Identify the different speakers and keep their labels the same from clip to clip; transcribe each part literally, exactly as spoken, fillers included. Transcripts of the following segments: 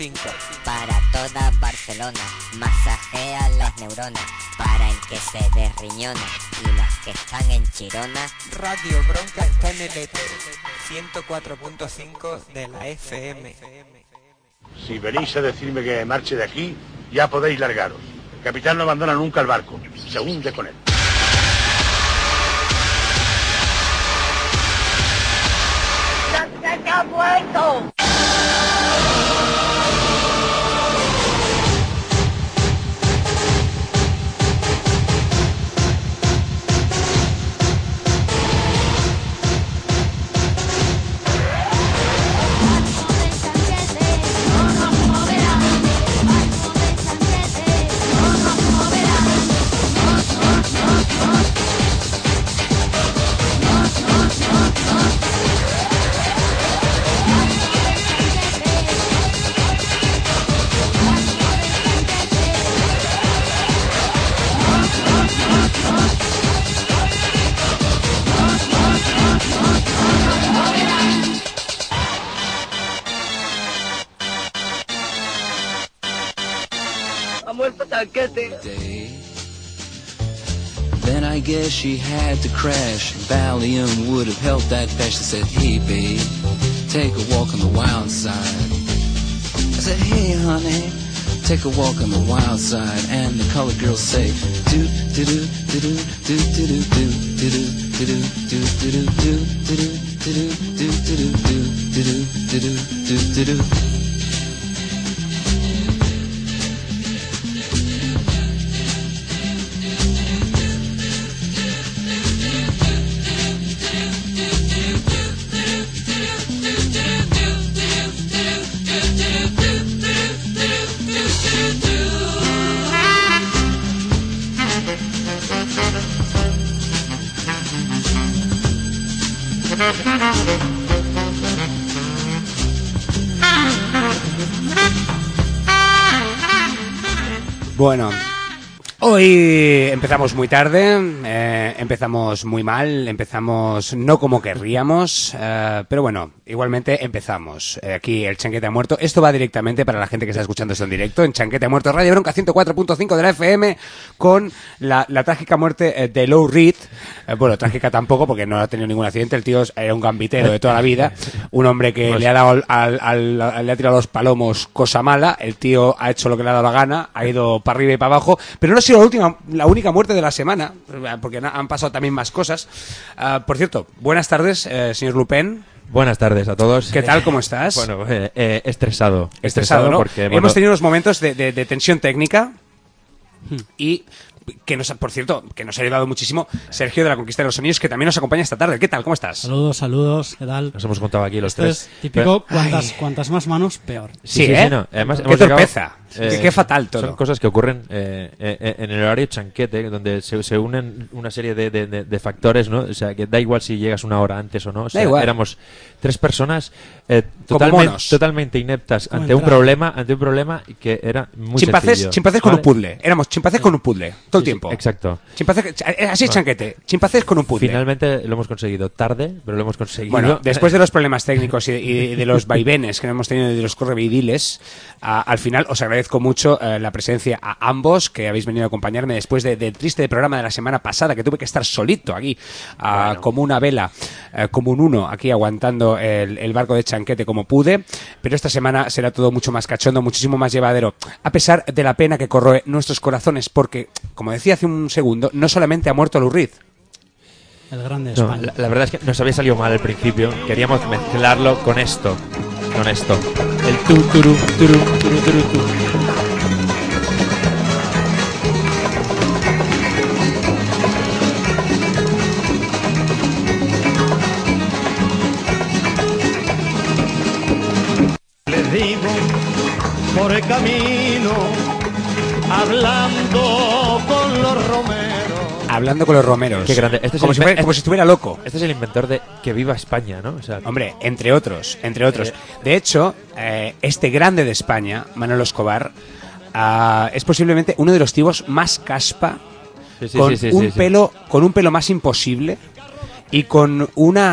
Speaker 1: Para toda Barcelona, masajea las neuronas. Para el que se desriñona y los que están en Chirona.
Speaker 2: Radio Bronca está en el éter, ciento cuatro punto cinco de la F M.
Speaker 3: Si venís a decirme que marche de aquí, ya podéis largaros. El capitán no abandona nunca el barco, se hunde con él.
Speaker 1: ¡Se ha muerto!
Speaker 4: Then I guess she had to crash. Valium would have helped that patch. I said, hey babe, take a walk on the wild side. I said, hey honey, take a walk on the wild side. And the colored girls say, do do do do do do do do do do do do do do do do do do do.
Speaker 5: Bueno, hoy empezamos muy tarde, eh, empezamos muy mal, empezamos no como querríamos, eh, pero bueno, igualmente empezamos. Eh, aquí el Chanquete ha muerto. Esto va directamente para la gente que está escuchando esto en directo, en Chanquete ha muerto, Radio Bronca ciento cuatro punto cinco de la F M, con la, la trágica muerte de Lou Reed. Eh, bueno, trágica tampoco, porque no ha tenido ningún accidente. El tío era un gambitero de toda la vida, un hombre que le ha dado al, al, al, al, le ha tirado a los palomos cosa mala. El tío ha hecho lo que le ha dado la gana, ha ido para arriba y para abajo, pero no ha sido la última, la única muerte de la semana, porque han pasado también más cosas. Uh, por cierto, buenas tardes, eh, señor Lupin.
Speaker 6: Buenas tardes a todos.
Speaker 5: ¿Qué tal? ¿Cómo estás?
Speaker 6: Bueno, eh, eh, estresado.
Speaker 5: Estresado, estresado, ¿no?
Speaker 6: Porque, bueno,
Speaker 5: hemos tenido unos momentos de, de, de tensión técnica y que nos, por cierto, que nos ha ayudado muchísimo Sergio de la Conquista de los Sonidos, que también nos acompaña esta tarde. ¿Qué tal? ¿Cómo estás?
Speaker 7: Saludos, saludos. ¿Qué tal?
Speaker 6: Nos hemos contado aquí los
Speaker 7: Esto
Speaker 6: tres.
Speaker 7: Es típico,
Speaker 6: Pero,
Speaker 7: cuantas, cuantas más manos, peor.
Speaker 5: Sí,
Speaker 6: sí, sí,
Speaker 5: ¿eh?
Speaker 6: sí, no. Además,
Speaker 5: qué torpeza.
Speaker 6: Llegado, eh,
Speaker 5: qué, qué fatal todo.
Speaker 6: Son cosas que ocurren eh, eh, en el horario chanquete, donde se, se unen una serie de, de, de, de factores, ¿no? O sea, que da igual si llegas una hora antes o no. O sea,
Speaker 5: da igual.
Speaker 6: Éramos tres personas eh, totalmente, totalmente ineptas
Speaker 7: Como
Speaker 6: ante un
Speaker 7: entrar.
Speaker 6: problema, ante un problema que era muy
Speaker 5: chimpancés,
Speaker 6: sencillo.
Speaker 5: chimpancés con
Speaker 6: ¿Vale?
Speaker 5: un puzzle. Éramos chimpancés con un puzzle todo el
Speaker 6: Sí, sí,
Speaker 5: tiempo.
Speaker 6: exacto.
Speaker 5: Chimpancés, así es Chanquete. Chimpancés con un puzzle.
Speaker 6: Finalmente lo hemos conseguido tarde, pero lo hemos conseguido.
Speaker 5: Bueno, después de los problemas técnicos y de, y de los vaivenes que hemos tenido y de los correveidiles, a, al final os agradezco mucho eh, la presencia a ambos que habéis venido a acompañarme después del de triste programa de la semana pasada, que tuve que estar solito aquí, a,
Speaker 6: bueno.
Speaker 5: como una vela, eh, como un uno, aquí aguantando el, el barco de Chanquete como pude. Pero esta semana será todo mucho más cachondo, muchísimo más llevadero, a pesar de la pena que corroe nuestros corazones, porque, como decía hace un segundo, no solamente ha muerto Lou Reed.
Speaker 7: El grande
Speaker 6: No,
Speaker 7: España.
Speaker 6: la, la verdad es que nos había salido mal al principio. Queríamos mezclarlo con esto. Con esto. El tu, turu, turu, turu, turu, tu.
Speaker 8: Les digo por el camino, hablando con los romeros.
Speaker 5: Hablando con los romeros.
Speaker 6: Qué grande. Este es
Speaker 5: como,
Speaker 6: el
Speaker 5: si fuera,
Speaker 6: inven-
Speaker 5: como si estuviera loco.
Speaker 6: Este es el inventor de Que viva España, ¿no? O sea,
Speaker 5: Hombre, entre otros, entre otros. De hecho, eh, este grande de España, Manolo Escobar, ah, es posiblemente uno de los tíos más caspa,
Speaker 6: sí, sí,
Speaker 5: con
Speaker 6: sí, sí,
Speaker 5: un
Speaker 6: sí, sí.
Speaker 5: pelo, con un pelo más imposible y con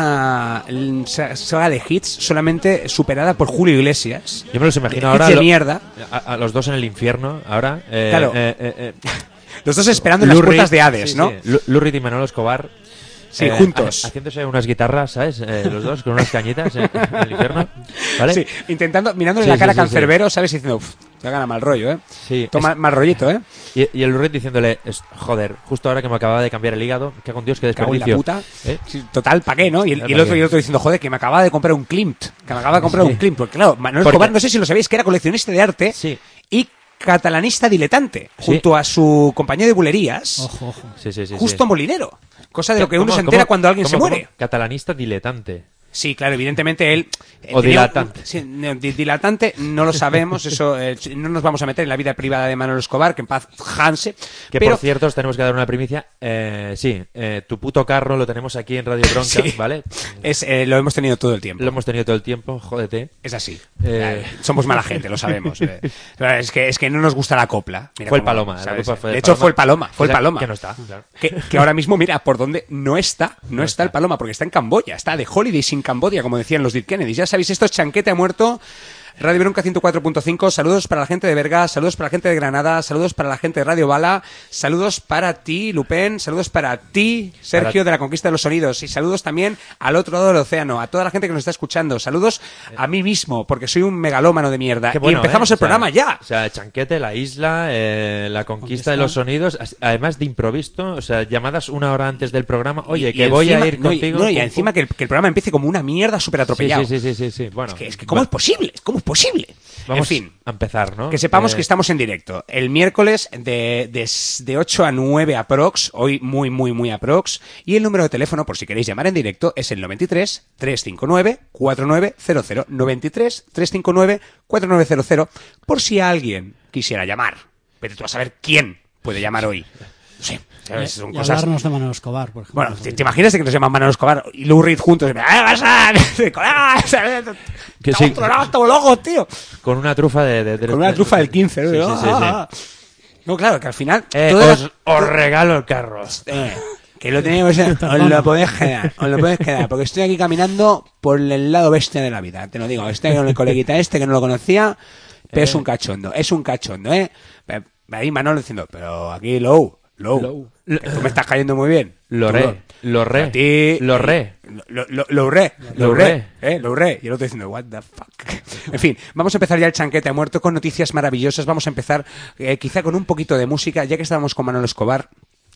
Speaker 5: una saga de hits solamente superada por Julio Iglesias.
Speaker 6: Yo me los imagino
Speaker 5: de
Speaker 6: ahora
Speaker 5: hits de
Speaker 6: lo-
Speaker 5: mierda.
Speaker 6: A, a los dos en el infierno, ahora. eh,
Speaker 5: Claro.
Speaker 6: eh, eh, eh,
Speaker 5: Los dos esperando en las
Speaker 6: Lou
Speaker 5: puertas
Speaker 6: Reed,
Speaker 5: de Hades,
Speaker 6: sí,
Speaker 5: ¿no?
Speaker 6: sí. Lu- Lou Reed y Manolo Escobar.
Speaker 5: Sí,
Speaker 6: eh,
Speaker 5: juntos.
Speaker 6: ha- haciéndose unas guitarras, ¿sabes? Eh, los dos con unas cañitas en, en el infierno. ¿Vale?
Speaker 5: Sí, intentando, mirándole
Speaker 6: Sí,
Speaker 5: la
Speaker 6: sí,
Speaker 5: cara a
Speaker 6: sí,
Speaker 5: Cancerbero, ¿sabes? Y diciendo, uff, te gana mal rollo, ¿eh?
Speaker 6: Sí,
Speaker 5: Toma
Speaker 6: es-
Speaker 5: mal rollito, ¿eh?
Speaker 6: Y, y el Lou Reed diciéndole, es- joder, justo ahora que me acababa de cambiar el hígado, que con Dios, qué
Speaker 5: Cago en la
Speaker 6: desperdicio.
Speaker 5: puta.
Speaker 6: ¿Eh?
Speaker 5: Sí, total, ¿para qué, no? Y el,
Speaker 6: Total,
Speaker 5: y el
Speaker 6: ¿pa'
Speaker 5: otro,
Speaker 6: qué?
Speaker 5: y el otro diciendo, joder, que me acababa de comprar un Klimt. Que me acababa de comprar
Speaker 6: Sí.
Speaker 5: un Klimt. Porque claro, Manuel
Speaker 6: Porque-
Speaker 5: Escobar, no sé si lo sabéis, que era coleccionista de arte
Speaker 6: Sí.
Speaker 5: y catalanista diletante,
Speaker 6: Sí.
Speaker 5: junto a su compañero de bulerías,
Speaker 7: Ojo, ojo.
Speaker 6: Sí, sí, sí.
Speaker 5: Justo
Speaker 6: sí.
Speaker 5: Molinero. Cosa de lo que uno
Speaker 6: ¿Cómo-
Speaker 5: se entera
Speaker 6: cómo-
Speaker 5: cuando alguien
Speaker 6: cómo-
Speaker 5: se
Speaker 6: cómo?
Speaker 5: muere.
Speaker 6: Catalanista diletante.
Speaker 5: Sí, claro, evidentemente él... eh,
Speaker 6: O
Speaker 5: tenía
Speaker 6: dilatante.
Speaker 5: un- sí, no, di- dilatante, no lo sabemos, eso eh, no nos vamos a meter en la vida privada de Manuel Escobar, que en paz Hanse.
Speaker 6: Que
Speaker 5: pero
Speaker 6: por cierto, os tenemos que dar una primicia. Eh, sí, eh, tu puto carro lo tenemos aquí en Radio Bronca,
Speaker 5: Sí.
Speaker 6: ¿vale?
Speaker 5: es, eh, lo hemos tenido todo el tiempo.
Speaker 6: Lo hemos tenido todo el tiempo, jódete.
Speaker 5: Es así.
Speaker 6: Eh.
Speaker 5: Eh, Somos mala gente, lo sabemos. eh. Pero Es que, es que no nos gusta la copla. Mira
Speaker 6: Fue el
Speaker 5: cómo,
Speaker 6: Paloma, la
Speaker 5: ¿sabes?
Speaker 6: culpa fue
Speaker 5: de
Speaker 6: del
Speaker 5: hecho,
Speaker 6: Paloma.
Speaker 5: fue el Paloma. Fue el
Speaker 6: O sea,
Speaker 5: Paloma.
Speaker 6: que no está, claro.
Speaker 5: Que, que ahora mismo, mira, por dónde no está. No, está, el Paloma, porque está en Camboya. Está de holidays en Camboya, como decían los Dead Kennedys. Ya sabéis, esto es Chanquete ha muerto. Radio Bronca ciento cuatro punto cinco, saludos para la gente de Berga, saludos para la gente de Granada, saludos para la gente de Radio Bala, saludos para ti, Lupén, saludos para ti, Sergio,
Speaker 6: Para-
Speaker 5: de la Conquista de los Sonidos, y saludos también al otro lado del océano, a toda la gente que nos está escuchando, saludos a mí mismo, porque soy un megalómano de mierda.
Speaker 6: Qué bueno,
Speaker 5: y empezamos
Speaker 6: ¿eh?
Speaker 5: el
Speaker 6: O sea,
Speaker 5: programa ya.
Speaker 6: O sea, Chanquete, la isla, eh, la conquista,
Speaker 7: Conquista.
Speaker 6: de los sonidos, as- además de improviso, o sea, llamadas una hora antes del programa. Oye,
Speaker 5: Y-
Speaker 6: que
Speaker 5: y
Speaker 6: voy
Speaker 5: encima-
Speaker 6: a ir
Speaker 5: no, y-
Speaker 6: contigo.
Speaker 5: no, y
Speaker 6: pum,
Speaker 5: encima
Speaker 6: pum.
Speaker 5: que el, que el programa empiece como una mierda súper atropellado.
Speaker 6: Sí, sí, sí, sí, sí. Bueno,
Speaker 5: Es que, es que ¿cómo
Speaker 6: va-
Speaker 5: es posible? ¿Cómo es posible?
Speaker 6: Vamos
Speaker 5: en fin.
Speaker 6: a empezar, ¿no?
Speaker 5: Que sepamos
Speaker 6: Eh,
Speaker 5: que estamos en directo. El miércoles de, de, de ocho a nueve aprox, hoy muy, muy, muy aprox. Y el número de teléfono, por si queréis llamar en directo, es el noventa y tres, trescientos cincuenta y nueve, cuarenta y nueve cero cero. noventa y tres, trescientos cincuenta y nueve, cuarenta y nueve cero cero. Por si alguien quisiera llamar. Pero tú vas a saber quién puede llamar hoy. No sé, ¿sabes? Son
Speaker 7: Y
Speaker 5: cosas...
Speaker 7: hablarnos de Manuel Escobar, por ejemplo.
Speaker 5: Bueno, ¿te, te imaginas que nos llaman Manuel Escobar y Lou Reed juntos? ¡Eh, vas a... colegas!
Speaker 6: Que
Speaker 5: Estamos
Speaker 6: sí.
Speaker 5: tronados, estamos locos, tío.
Speaker 6: Con una trufa de... de- de-
Speaker 5: Con una trufa del quince, ¿no?
Speaker 6: Sí, sí, sí, sí.
Speaker 5: Ah. No, claro, que al final...
Speaker 6: Eh,
Speaker 5: todas
Speaker 6: os,
Speaker 5: las-
Speaker 6: os regalo el carro.
Speaker 5: Eh, que lo teníamos... Os lo podéis quedar, os lo podéis quedar. Porque estoy aquí caminando por el lado bestia de la vida. Te lo digo, estoy con el coleguita este que no lo conocía, pero es un cachondo, es un cachondo, ¿eh? Ahí Manolo diciendo, pero aquí Lou, Lou,
Speaker 6: Lou.
Speaker 5: que tú me estás cayendo muy bien.
Speaker 6: Lo
Speaker 5: Tú,
Speaker 6: re, lo re,
Speaker 5: a ti-
Speaker 6: lo re.
Speaker 5: Lo, lo, lo re, lo
Speaker 6: Lo
Speaker 5: re,
Speaker 6: re.
Speaker 5: eh, lo re. Y el otro diciendo, what the fuck. En fin, vamos a empezar ya el chanquete ha muerto con noticias maravillosas. Vamos a empezar eh, quizá con un poquito de música, ya que estábamos con Manolo Escobar.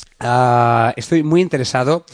Speaker 5: Ah, estoy muy interesado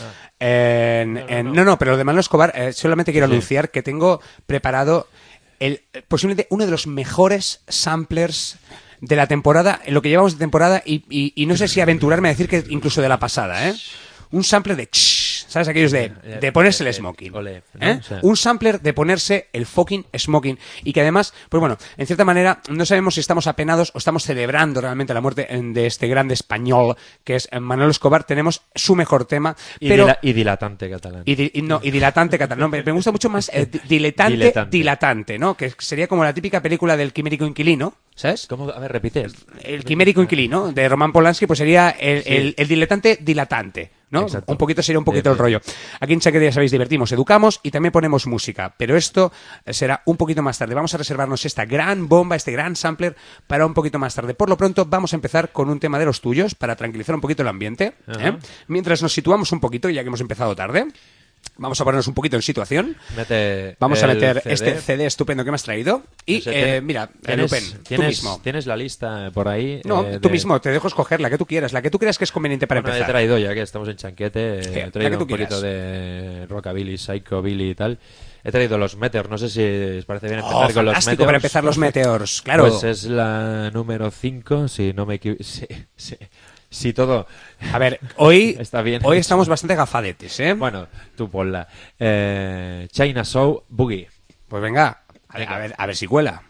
Speaker 5: en, en- no, no, pero lo de Manolo Escobar, eh, solamente quiero
Speaker 6: Sí.
Speaker 5: anunciar que tengo preparado el, eh, posiblemente uno de los mejores samplers de la temporada, en lo que llevamos de temporada, y, y- y no sé si aventurarme a decir que incluso de la pasada, ¿eh? Un sampler de... ¿Sabes? Aquellos de, de ponerse el smoking.
Speaker 6: Ole, ¿no?
Speaker 5: ¿Eh?
Speaker 6: O sea-
Speaker 5: Un sampler de ponerse el fucking smoking. Y que además, pues bueno, en cierta manera, no sabemos si estamos apenados o estamos celebrando realmente la muerte en- de este grande español que es Manuel Escobar. Tenemos su mejor tema,
Speaker 6: Y,
Speaker 5: pero...
Speaker 6: dila- y dilatante catalán.
Speaker 5: Y, di- y no, y dilatante catalán. No, me, me gusta mucho más eh, di- diletante,
Speaker 6: Diletante.
Speaker 5: dilatante, ¿no? Que sería como la típica película del quimérico inquilino, ¿sabes?
Speaker 6: ¿Cómo? A ver, repite.
Speaker 5: El quimérico inquilino de Roman Polanski, pues sería el,
Speaker 6: Sí.
Speaker 5: el- el diletante dilatante, ¿no?
Speaker 6: Exacto.
Speaker 5: Un poquito sería un poquito
Speaker 6: Bien,
Speaker 5: el rollo. Aquí en Chaquete, ya sabéis, divertimos, educamos y también ponemos música. Pero esto eh, será un poquito más tarde. Vamos a reservarnos esta gran bomba, este gran sampler, para un poquito más tarde. Por lo pronto, vamos a empezar con un tema de los tuyos para tranquilizar un poquito el ambiente. ¿eh?
Speaker 6: Ajá.
Speaker 5: Mientras nos situamos un poquito, ya que hemos empezado tarde. Vamos a ponernos un poquito en situación.
Speaker 6: Mete
Speaker 5: Vamos a
Speaker 6: el
Speaker 5: meter
Speaker 6: C D.
Speaker 5: este C D estupendo que me has traído. Y,
Speaker 6: O sea,
Speaker 5: eh,
Speaker 6: tiene-
Speaker 5: mira,
Speaker 6: tienes,
Speaker 5: Lupen, tú
Speaker 6: tienes-
Speaker 5: mismo.
Speaker 6: Tienes la lista por ahí.
Speaker 5: No,
Speaker 6: eh,
Speaker 5: tú
Speaker 6: de-
Speaker 5: mismo, te dejo escoger la que tú quieras, la que tú creas que es conveniente para
Speaker 6: Bueno, he
Speaker 5: empezar.
Speaker 6: traído ya que estamos en Chanquete. eh,
Speaker 5: Sí,
Speaker 6: he
Speaker 5: la que
Speaker 6: traído
Speaker 5: tú
Speaker 6: un poquito
Speaker 5: quieras.
Speaker 6: de rockabilly, psychobilly y tal. He traído los Meteors. No sé si os parece bien empezar
Speaker 5: Oh,
Speaker 6: con los
Speaker 5: fantástico
Speaker 6: Meteors.
Speaker 5: para empezar los Meteors, claro.
Speaker 6: Pues es la número cinco, si no me equivoco. Si, si, si todo.
Speaker 5: A ver, hoy,
Speaker 6: Está bien
Speaker 5: hoy
Speaker 6: hecho.
Speaker 5: estamos bastante gafadetes, ¿eh?
Speaker 6: Bueno, tú ponla. Eh, China Show Boogie.
Speaker 5: Pues venga, a,
Speaker 6: Venga.
Speaker 5: a ver, a ver si cuela.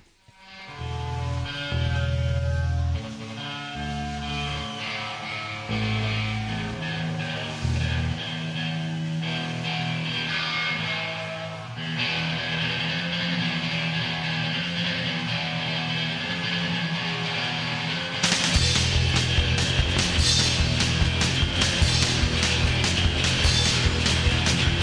Speaker 9: Thank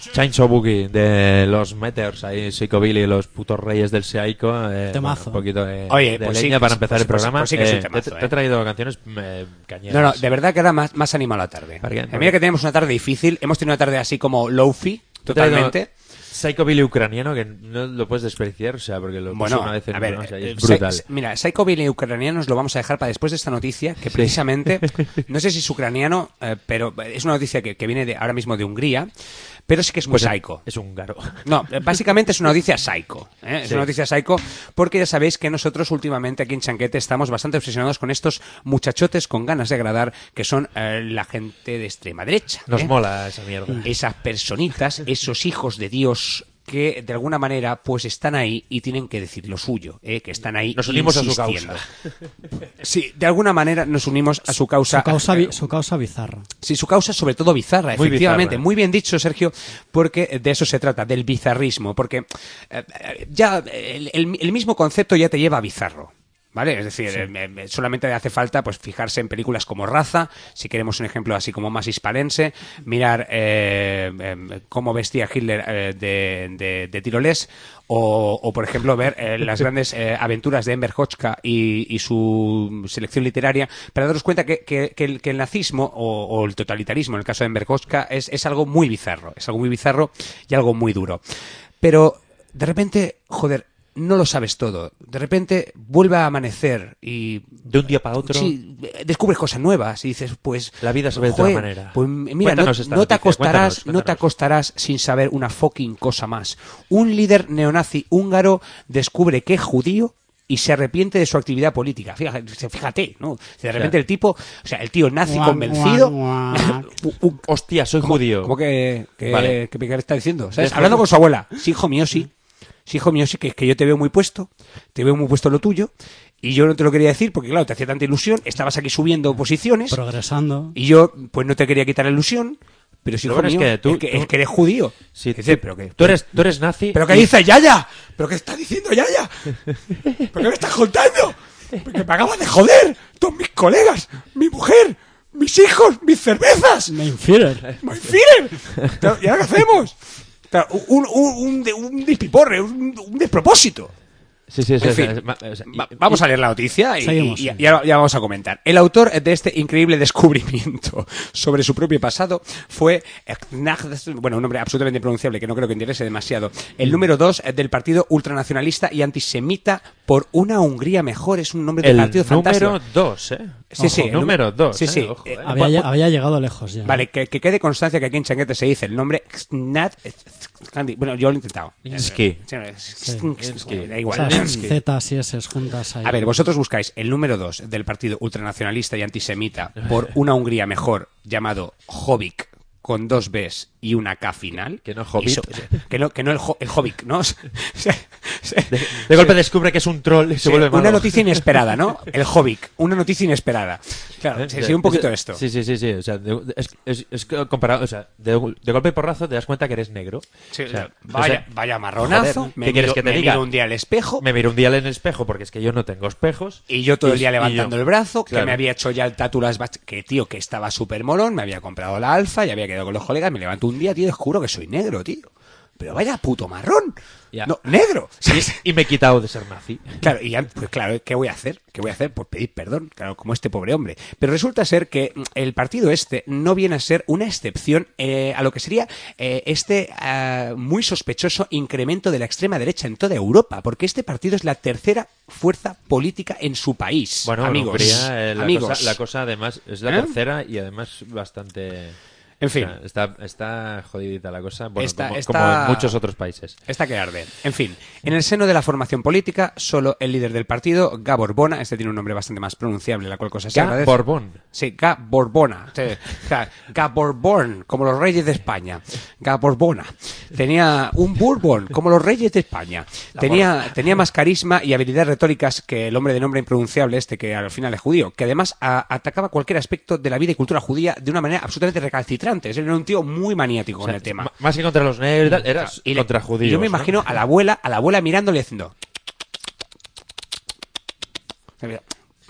Speaker 6: Chainsaw Boogie de los Meters, ahí Psychobilly, los putos reyes del Psycho. Eh,
Speaker 7: Temazo.
Speaker 6: Bueno, un poquito de,
Speaker 5: Oye,
Speaker 6: de
Speaker 5: pues
Speaker 6: leña
Speaker 5: sí,
Speaker 6: para
Speaker 5: pues-
Speaker 6: empezar
Speaker 5: pues-
Speaker 6: el programa.
Speaker 5: pues sí que es un
Speaker 6: Eh,
Speaker 5: temazo,
Speaker 6: te,
Speaker 5: eh.
Speaker 6: te he traído canciones eh, cañeras.
Speaker 5: No, no, de verdad que ahora más, más animado la tarde.
Speaker 6: ¿Por qué?
Speaker 5: Eh, Mira que teníamos una tarde difícil, hemos tenido una tarde así como low-fi,
Speaker 6: Te he traído
Speaker 5: totalmente.
Speaker 6: Psychobilly ucraniano, que no lo puedes despreciar, o sea, porque lo puse
Speaker 5: Bueno,
Speaker 6: una vez en
Speaker 5: a ver,
Speaker 6: programa, o sea, y
Speaker 5: eh,
Speaker 6: es brutal.
Speaker 5: Psy- mira, Psychobilly ucraniano nos lo vamos a dejar para después de esta noticia, que precisamente, no sé si es ucraniano, eh, pero es una noticia que, que viene de, ahora mismo de Hungría, pero sí que es muy
Speaker 6: Pues
Speaker 5: psycho.
Speaker 6: Es húngaro.
Speaker 5: No, eh, básicamente es una noticia psycho. ¿eh? Es
Speaker 6: Sí.
Speaker 5: una noticia psycho porque ya sabéis que nosotros últimamente aquí en Chanquete estamos bastante obsesionados con estos muchachotes con ganas de agradar que son eh, la gente de extrema derecha.
Speaker 6: Nos
Speaker 5: ¿eh?
Speaker 6: mola esa mierda.
Speaker 5: Esas personitas, esos hijos de Dios que de alguna manera pues están ahí y tienen que decir lo suyo, ¿eh? Que están ahí
Speaker 6: Nos unimos a su
Speaker 5: insistiendo.
Speaker 6: causa.
Speaker 5: Sí, de alguna manera nos unimos a su causa.
Speaker 7: Su causa, bi- su causa bizarra.
Speaker 5: Sí, su causa sobre todo bizarra,
Speaker 6: Muy
Speaker 5: efectivamente.
Speaker 6: bizarra.
Speaker 5: Muy bien dicho, Sergio, porque de eso se trata, del bizarrismo. Porque eh, eh, ya el, el- el mismo concepto ya te lleva a bizarro. ¿Vale? Es decir, eh, eh, solamente hace falta pues fijarse en películas como Raza, si queremos un ejemplo así como más hispalense, mirar eh, eh, cómo vestía Hitler eh, de, de, de tiroles, o, o, por ejemplo, ver eh, las grandes eh, aventuras de Enver Hoxha y, y su selección literaria, para daros cuenta que, que, que, el, que el nazismo o, o el totalitarismo, en el caso de Enver Hoxha, es, es algo muy bizarro, es algo muy bizarro y algo muy duro. Pero, de repente, joder, no lo sabes todo. De repente vuelve a amanecer y...
Speaker 6: De un día para otro.
Speaker 5: Sí, descubres cosas nuevas y dices, pues...
Speaker 6: La vida se ve de
Speaker 5: joder,
Speaker 6: otra manera.
Speaker 5: Pues mira, no,
Speaker 6: Cuéntanos esta
Speaker 5: no te
Speaker 6: noticia,
Speaker 5: acostarás,
Speaker 6: cuéntanos,
Speaker 5: no te
Speaker 6: cuéntanos.
Speaker 5: acostarás sin saber una fucking cosa más. Un líder neonazi húngaro descubre que es judío y se arrepiente de su actividad política. Fíjate, fíjate, ¿no? De repente
Speaker 6: Ya.
Speaker 5: el tipo, o sea, el tío nazi
Speaker 7: Guau,
Speaker 5: convencido...
Speaker 7: guau, guau.
Speaker 5: u- u-
Speaker 6: Hostia, soy
Speaker 5: ¿Cómo-
Speaker 6: judío.
Speaker 5: ¿Cómo que, que,
Speaker 6: Vale.
Speaker 5: que, que le está diciendo? ¿Sabes?
Speaker 6: Después-
Speaker 5: Hablando con su abuela. Sí, hijo mío, sí. Sí, hijo mío, sí, que, que yo te veo muy puesto. Te veo muy puesto en lo tuyo. Y yo no te lo quería decir porque, claro, te hacía tanta ilusión. Estabas aquí subiendo posiciones.
Speaker 7: Progresando.
Speaker 5: Y yo, pues no te quería quitar la ilusión. Pero sí,
Speaker 6: Lo
Speaker 5: hijo
Speaker 6: bueno es
Speaker 5: mío,
Speaker 6: que tú-
Speaker 5: es, que,
Speaker 6: tú-
Speaker 5: es que eres judío.
Speaker 6: Sí,
Speaker 5: Dice,
Speaker 6: tú,
Speaker 5: pero que,
Speaker 6: tú eres, tú eres nazi.
Speaker 5: ¿Pero qué
Speaker 6: y-
Speaker 5: dice Yaya? ¿Pero qué está diciendo Yaya? ¿Pero qué me estás contando? Porque me acabas de joder. Todos mis colegas, mi mujer, mis hijos, mis cervezas.
Speaker 7: Mein Führer.
Speaker 5: ¡My Führer! Claro, ¿y ahora qué hacemos? Claro, un, un, un, de- un despiporre, un, un despropósito.
Speaker 6: Sí, sí, sí.
Speaker 5: En
Speaker 6: o sea,
Speaker 5: fin,
Speaker 6: es ma- o sea, y-
Speaker 5: Va- vamos a leer la noticia y,
Speaker 7: Seguimos,
Speaker 5: y-
Speaker 7: sí.
Speaker 5: y ahora ya vamos a comentar. El autor de este increíble descubrimiento sobre su propio pasado fue, bueno, un nombre absolutamente impronunciable que no creo que interese demasiado, el número dos del partido ultranacionalista y antisemita por una Hungría mejor. Es un nombre de
Speaker 6: el
Speaker 5: partido fantástico.
Speaker 6: número dos, ¿eh?
Speaker 5: Sí, sí,
Speaker 6: Ojo,
Speaker 5: el
Speaker 6: número
Speaker 5: num-
Speaker 6: dos.
Speaker 5: sí,
Speaker 6: ¿eh?
Speaker 5: sí.
Speaker 6: Ojo,
Speaker 5: Eh,
Speaker 6: ¿eh?
Speaker 7: Había,
Speaker 5: bu-
Speaker 7: lle- había llegado lejos ya.
Speaker 5: Vale, que, que quede constancia que aquí en Changuete se dice el nombre Xnat. Bueno, yo lo he intentado.
Speaker 6: Insky.
Speaker 5: Sí, es-
Speaker 7: Sí.
Speaker 5: Bueno, da
Speaker 7: O
Speaker 5: igual.
Speaker 7: sea, Zetas y S juntas ahí.
Speaker 5: A ver, vosotros buscáis el número dos del partido ultranacionalista y antisemita por una Hungría mejor llamado Jobbik con dos Bs y una K final.
Speaker 6: Que no Hobbit.
Speaker 5: Y so- que no, que no el, jo- el Jobbik, ¿no? O sea,
Speaker 6: De, de golpe descubre que es un troll y se
Speaker 5: sí,
Speaker 6: vuelve malo.
Speaker 5: una noticia inesperada, ¿no? El Jobbik, una noticia inesperada. Claro,
Speaker 6: ¿Eh?
Speaker 5: se sigue un poquito
Speaker 6: Es-
Speaker 5: esto.
Speaker 6: Sí, sí, sí, sí. O sea, de- es, es, es que comparado, o sea, de, de golpe y porrazo te das cuenta que eres negro.
Speaker 5: Sí,
Speaker 6: O sea,
Speaker 5: vaya,
Speaker 6: o sea,
Speaker 5: vaya marronazo.
Speaker 6: joder,
Speaker 5: me
Speaker 6: ¿qué quieres
Speaker 5: miro-
Speaker 6: que te
Speaker 5: me
Speaker 6: diga?
Speaker 5: miro un día al espejo.
Speaker 6: Me miro un día en el espejo porque es que yo no tengo espejos.
Speaker 5: Y yo todo el día
Speaker 6: y
Speaker 5: levantando
Speaker 6: yo-
Speaker 5: el brazo, que
Speaker 6: Claro.
Speaker 5: me había hecho ya el tatu las bach- que tío, que estaba súper molón, me había comprado la alfa y había quedado con los colegas, me levanto un día, tío, descubro que soy negro, tío. Pero vaya puto marrón.
Speaker 6: Ya.
Speaker 5: No, negro.
Speaker 6: Y me he quitado de ser nazi.
Speaker 5: Claro, y ya, pues claro, ¿qué voy a hacer? ¿Qué voy a hacer? Pues pedir perdón, claro, como este pobre hombre. Pero resulta ser que mm, el partido este no viene a ser una excepción eh, a lo que sería eh, este ah, muy sospechoso incremento de la extrema derecha en toda Europa, porque este partido es la tercera fuerza política en su país.
Speaker 6: Bueno, en
Speaker 5: amigos,
Speaker 6: Hungría, eh, la,
Speaker 5: amigos.
Speaker 6: Cosa, la cosa además es la
Speaker 5: ¿Eh?
Speaker 6: tercera y además bastante...
Speaker 5: En fin.
Speaker 6: O sea, está, está jodidita la cosa, bueno,
Speaker 5: Está-
Speaker 6: como,
Speaker 5: está-
Speaker 6: como en muchos otros países.
Speaker 5: Está que arde. En fin, en el seno de la formación política, solo el líder del partido, Gabor Bona, este tiene un nombre bastante más pronunciable, la cual cosa se
Speaker 6: Ga
Speaker 5: agradece.
Speaker 6: Borbón.
Speaker 5: Sí, Gaborbona. Sí, Ga- Gaborborn, como los reyes de España. Gaborbona. Tenía un Bourbon, como los reyes de España. Tenía, tenía más carisma y habilidades retóricas que el hombre de nombre impronunciable este, que al final es judío, que además a- atacaba cualquier aspecto de la vida y cultura judía de una manera absolutamente recalcitrante. Era un tío muy maniático
Speaker 6: O
Speaker 5: con
Speaker 6: sea,
Speaker 5: el tema.
Speaker 6: m- Más que contra los negros, y tal, era
Speaker 5: Y le-
Speaker 6: contra judíos.
Speaker 5: y yo me
Speaker 6: ¿no?
Speaker 5: imagino a la abuela, a la abuela mirándole y diciendo,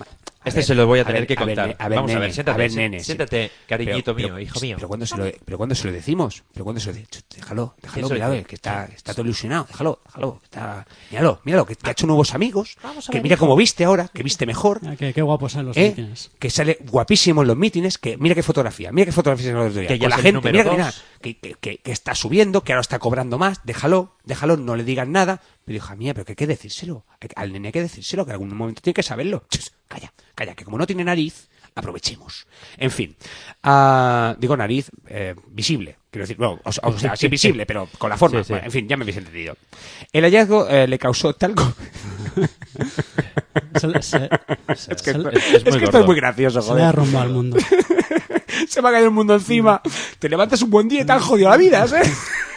Speaker 6: Este
Speaker 5: ver,
Speaker 6: se lo voy a
Speaker 5: a
Speaker 6: tener
Speaker 5: ver,
Speaker 6: que
Speaker 5: a ver,
Speaker 6: contar.
Speaker 5: ne- a ver,
Speaker 6: Vamos a
Speaker 5: nene,
Speaker 6: ver, siéntate,
Speaker 5: a ver,
Speaker 6: sí,
Speaker 5: nene, sí.
Speaker 6: siéntate, cariñito
Speaker 5: Pero-
Speaker 6: mío,
Speaker 5: pero-
Speaker 6: hijo mío.
Speaker 5: Pero cuando se lo, pero cuando se lo decimos, pero cuando se lo de- ch, déjalo, déjalo,
Speaker 6: ¿Quién soy?
Speaker 5: míralo, que está, está todo ilusionado, déjalo, déjalo, que está, míralo, míralo, que, que ha hecho nuevos amigos,
Speaker 6: Vamos a
Speaker 5: que
Speaker 6: ver,
Speaker 5: mira
Speaker 6: hijo.
Speaker 5: cómo viste ahora, que viste mejor,
Speaker 7: Ah, qué, qué guapos salen los
Speaker 5: ¿eh?
Speaker 7: mítines.
Speaker 5: Que sale guapísimo en los mítines, que mira qué fotografía, mira qué fotografía en la otro día,
Speaker 6: Que ya
Speaker 5: con la
Speaker 6: es el
Speaker 5: gente,
Speaker 6: número
Speaker 5: mira, que, mira,
Speaker 6: dos.
Speaker 5: que, que, que, que está subiendo, que ahora está cobrando más, déjalo, déjalo, no le digan nada, pero hija mía, pero que hay que decírselo, Hay- al nene hay que decírselo, que en algún momento tiene que saberlo. Chus, calla, calla, que como no tiene nariz, aprovechemos. En fin, ah, digo nariz eh, visible, quiero decir, bueno, o, o- o sea, sí visible, pero con la forma.
Speaker 6: Sí, sí.
Speaker 5: Bueno, en fin, ya me habéis entendido. El hallazgo eh, le causó tal... co-
Speaker 7: Se, le- se-
Speaker 5: Es que,
Speaker 7: se
Speaker 5: esto,
Speaker 7: le-
Speaker 6: es
Speaker 5: es
Speaker 6: muy
Speaker 5: que esto
Speaker 6: gordo.
Speaker 5: es muy gracioso,
Speaker 7: se le ha
Speaker 5: joder.
Speaker 7: derrumbado al mundo.
Speaker 5: Se me ha caído el mundo encima. Te levantas un buen día y te han jodido la vida, ¿eh?